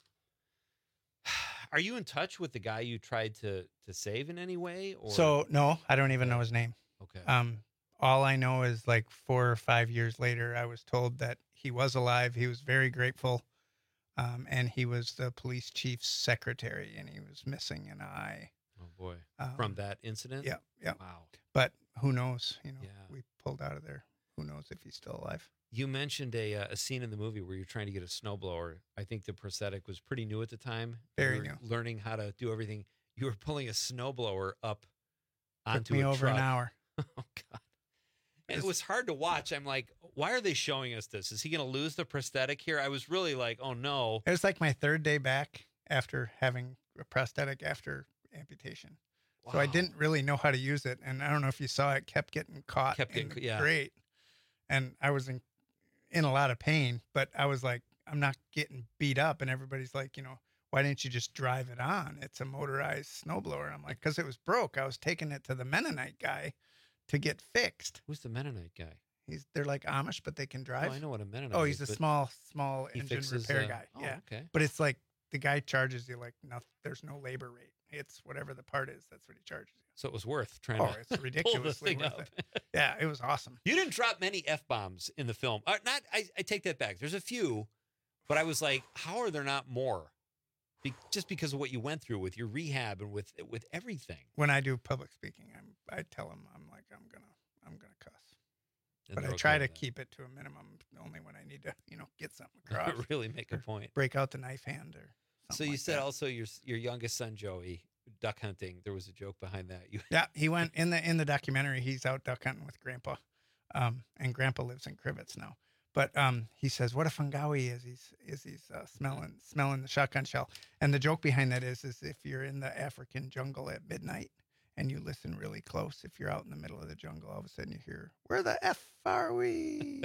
Are you in touch with the guy you tried to to save in any way? Or So no, I don't even know his name. Okay. Um, all I know is like four or five years later, I was told that he was alive. He was very grateful, um, and he was the police chief's secretary, and he was missing an eye. Oh boy! Um, From that incident? Yeah, yeah. Wow. But who knows? You know, Yeah. we pulled out of there. Who knows if he's still alive? You mentioned a uh, a scene in the movie where you're trying to get a snowblower. I think the prosthetic was pretty new at the time. Very You were new. Learning how to do everything. You were pulling a snowblower up Took onto me a over truck. an hour. Oh God! And it was hard to watch. I'm like, why are they showing us this? Is he going to lose the prosthetic here? I was really like, oh no. It was like my third day back after having a prosthetic after amputation. So I Wow. didn't really know how to use it. And I don't know if you saw it, kept getting caught. Kept getting in ca- the yeah. grate. And I was in, in a lot of pain, but I was like, I'm not getting beat up. And everybody's like, you know, why didn't you just drive it on? It's a motorized snowblower. I'm like, because it was broke. I was taking it to the Mennonite guy to get fixed. Who's the Mennonite guy? He's They're like Amish, but they can drive. Oh, I know what a Mennonite Oh, is, he's a but small, small he engine fixes, repair uh, guy. oh, yeah. okay. But it's like the guy charges you like, no, there's no labor rate. It's whatever the part is. That's what he charges you. So it was worth trying Oh, to it's pull the ridiculously thing worth up. it. Yeah, it was awesome. You didn't drop many F bombs in the film. Uh, not, I, I take that back. There's a few, but I was like, how are there not more? Be, just because of what you went through with your rehab and with with everything. When I do public speaking, I'm I tell them I'm like I'm gonna I'm gonna cuss, And but I they're okay try to with that. keep it to a minimum. Only when I need to, you know, get something across. Really make a or point. Break out the knife hand or. So something you like said that. also your your youngest son Joey duck hunting. There was a joke behind that. You Yeah, he went in the in the documentary. He's out duck hunting with Grandpa, um, and Grandpa lives in Crivets now. But um, he says, "What a fungawi is he's is he's uh, smelling smelling the shotgun shell." And the joke behind that is, is if you're in the African jungle at midnight and you listen really close, if you're out in the middle of the jungle, all of a sudden you hear, "Where the f are we?"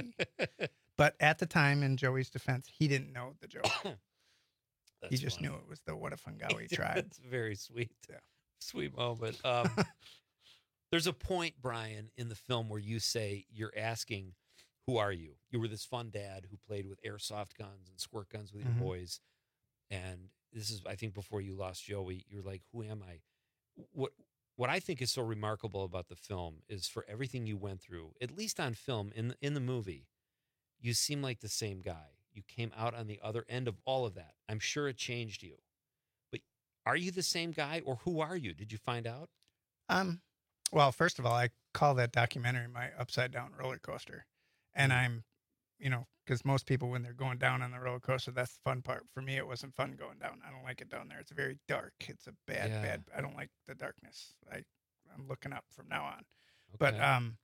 But at the time, in Joey's defense, he didn't know the joke. he That's just funny. knew it was the What a fungawi tribe. That's very sweet. Yeah. Sweet moment. Um, there's a point, Brian, in the film where you say you're asking, who are you? You were this fun dad who played with airsoft guns and squirt guns with Mhm. your boys. And this is, I think, before you lost Joey, you're like, who am I? What what I think is so remarkable about the film is for everything you went through, at least on film, in the, in the movie, you seem like the same guy. You came out on the other end of all of that. I'm sure it changed you. But are you the same guy, or who are you? Did you find out? Um, Well, first of all, I call that documentary my upside down roller coaster. And I'm, you know, because most people, when they're going down on the roller coaster, that's the fun part. For me, it wasn't fun going down. I don't like it down there. It's very dark. It's a bad, Yeah. bad. I don't like the darkness. I, I'm looking up from now on. But Okay. um,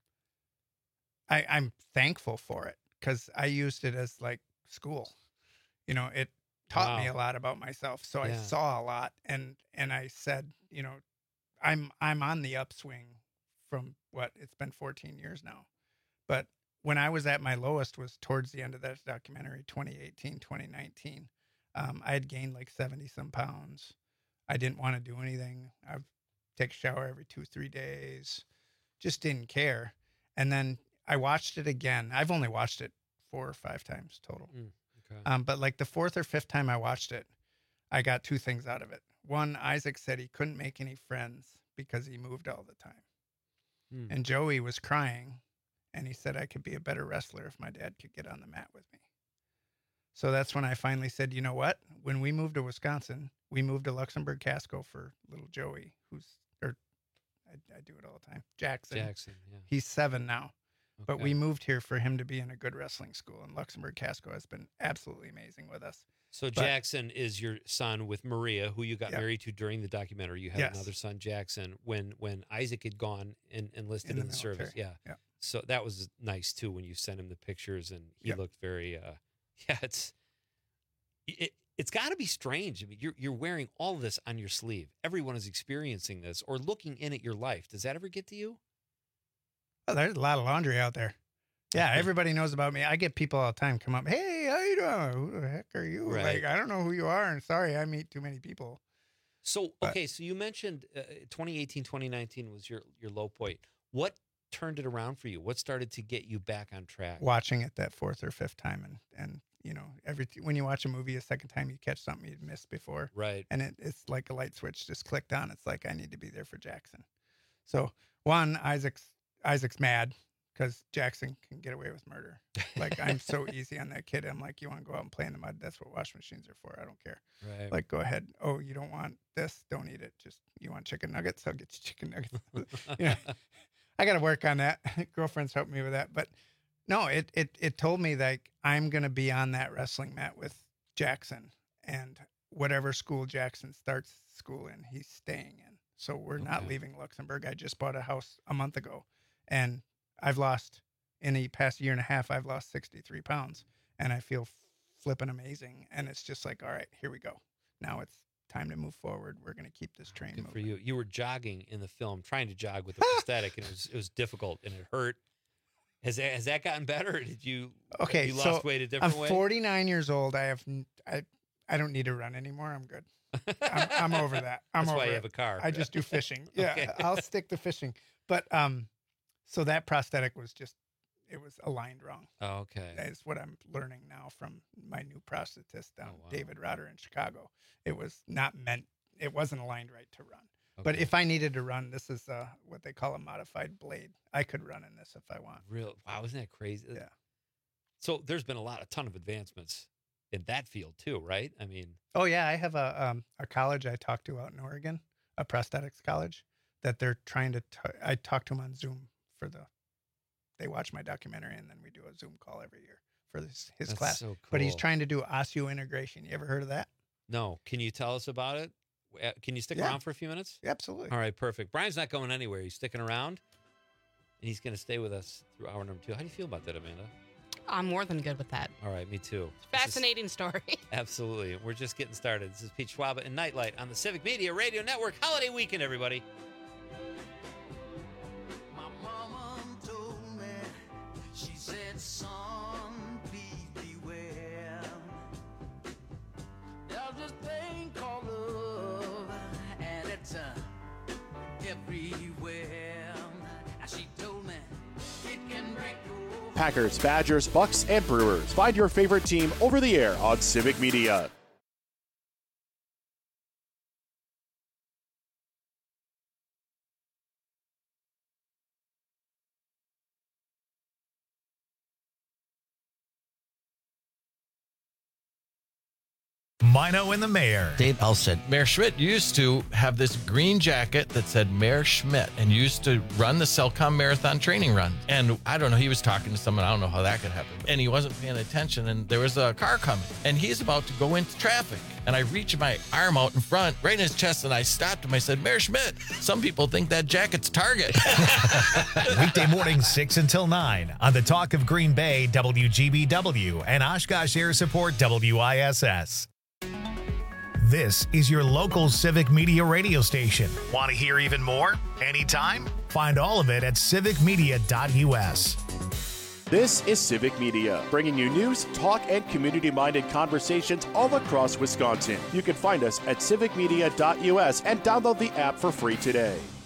I, I'm thankful for it because I used it as like school. You know, it taught me Wow. a lot about myself. So I Yeah. saw a lot, and and I said, you know, I'm I'm on the upswing from what it's been fourteen years now. But when I was at my lowest was towards the end of that documentary, twenty eighteen, twenty nineteen. Um, I had gained like seventy some pounds. I didn't want to do anything. I'd take a shower every two, three days. Just didn't care. And then I watched it again. I've only watched it four or five times total. Mm, okay. Um, but like the fourth or fifth time I watched it, I got two things out of it. One, Isaac said he couldn't make any friends because he moved all the time. Hmm. And Joey was crying, and he said I could be a better wrestler if my dad could get on the mat with me. So that's when I finally said, you know what? When we moved to Wisconsin, we moved to Luxembourg Casco for little Joey, who's, or I, I do it all the time, Jackson. Jackson, yeah. He's seven now. But Okay. we moved here for him to be in a good wrestling school, and Luxembourg Casco has been absolutely amazing with us. So But- Jackson is your son with Maria, who you got Yeah. married to during the documentary. You had Yes. another son, Jackson, when when Isaac had gone and enlisted In in the the, service. military. Yeah. Yeah. So that was nice too when you sent him the pictures, and he Yep. looked very. Uh, yeah, it's it. It's got to be strange. I mean, you're you're wearing all of this on your sleeve. Everyone is experiencing this or looking in at your life. Does that ever get to you? Oh, there's a lot of laundry out there. Yeah, everybody knows about me. I get people all the time come up, hey, how you doing? Who the heck are you? Right. Like, I don't know who you are, and sorry, I meet too many people. So But- okay, so you mentioned uh, twenty eighteen, twenty nineteen was your your low point. What turned it around for you? What started to get you back on track? Watching it that fourth or fifth time, and and you know, every when you watch a movie a second time, you catch something you'd missed before, Right. and it, it's like a light switch just clicked on. It's like I need to be there for Jackson. So one, Isaac's Isaac's mad because Jackson can get away with murder. Like I'm so easy on that kid. I'm like, you want to go out and play in the mud? That's what wash machines are for. I don't care. Right. Like, go ahead. Oh, you don't want this? Don't eat it. Just you want chicken nuggets? I'll get you chicken nuggets. you know, I got to work on that. Girlfriend's helped me with that, but no, it it it told me like I'm gonna be on that wrestling mat with Jackson, and whatever school Jackson starts school in, he's staying in. So we're not Okay. leaving Luxembourg. I just bought a house a month ago, and I've lost in the past year and a half. I've lost sixty-three pounds, and I feel flipping amazing. And it's just like, all right, here we go. Now it's time to move forward. We're gonna keep this train Good moving. for you. You were jogging in the film, trying to jog with a prosthetic, and it was it was difficult and it hurt. Has that, has that gotten better? Or did you Okay, you so lost weight a different I'm way? forty-nine years old. I have n- I I don't need to run anymore. I'm good. I'm, I'm over that. I'm That's over why you it. have a car. I just do fishing. Yeah, Okay. I'll stick to fishing. But um, so that prosthetic was just it was aligned wrong. Oh, okay. That is what I'm learning now from my new prosthetist down Oh, wow. David Rotter in Chicago. It was not meant. It wasn't aligned right to run. But Okay. if I needed to run, this is uh, what they call a modified blade. I could run in this if I want. Real wow, isn't that crazy? Yeah. So there's been a lot, a ton of advancements in that field too, right? I mean, Oh yeah, I have a um, a college I talked to out in Oregon, a prosthetics college, that they're trying to. T- I talked to them on Zoom for the. They watch my documentary and then we do a Zoom call every year for this, his That's class. so But he's cool. trying to do osseointegration. You ever heard of that? no. Can you tell us about it? Uh, Can you stick Yeah. around for a few minutes? Absolutely. All right, perfect. Brian's not going anywhere. He's sticking around, and he's going to stay with us through hour number two. How do you feel about that, Amanda? I'm more than good with that. All right, me too. This is- Fascinating story. Absolutely. We're just getting started. This is Pete Schwaba and Nightlight on the Civic Media Radio Network. Holiday weekend, everybody. My mama told me, she said, son, please beware. There's this thing called love, and it's uh, everywhere. And she told me, it can break your Packers, Badgers, Bucks, and Brewers. Find your favorite team over the air on Civic Media. Mino and the Mayor. Dave Elstead. Mayor Schmidt used to have this green jacket that said Mayor Schmidt and used to run the Cellcom Marathon training run. And I don't know, he was talking to someone, I don't know how that could happen. And he wasn't paying attention, and there was a car coming, and he's about to go into traffic. And I reached my arm out in front, right in his chest, and I stopped him. I said, Mayor Schmidt, some people think that jacket's Target. Weekday morning, six until nine on the Talk of Green Bay, W G B W, and Oshkosh Air Support, W I S S. This is your local Civic Media radio station. Want to hear even more? Anytime? Find all of it at civic media dot U S. This is Civic Media, bringing you news, talk, and community-minded conversations all across Wisconsin. You can find us at civic media dot U S and download the app for free today.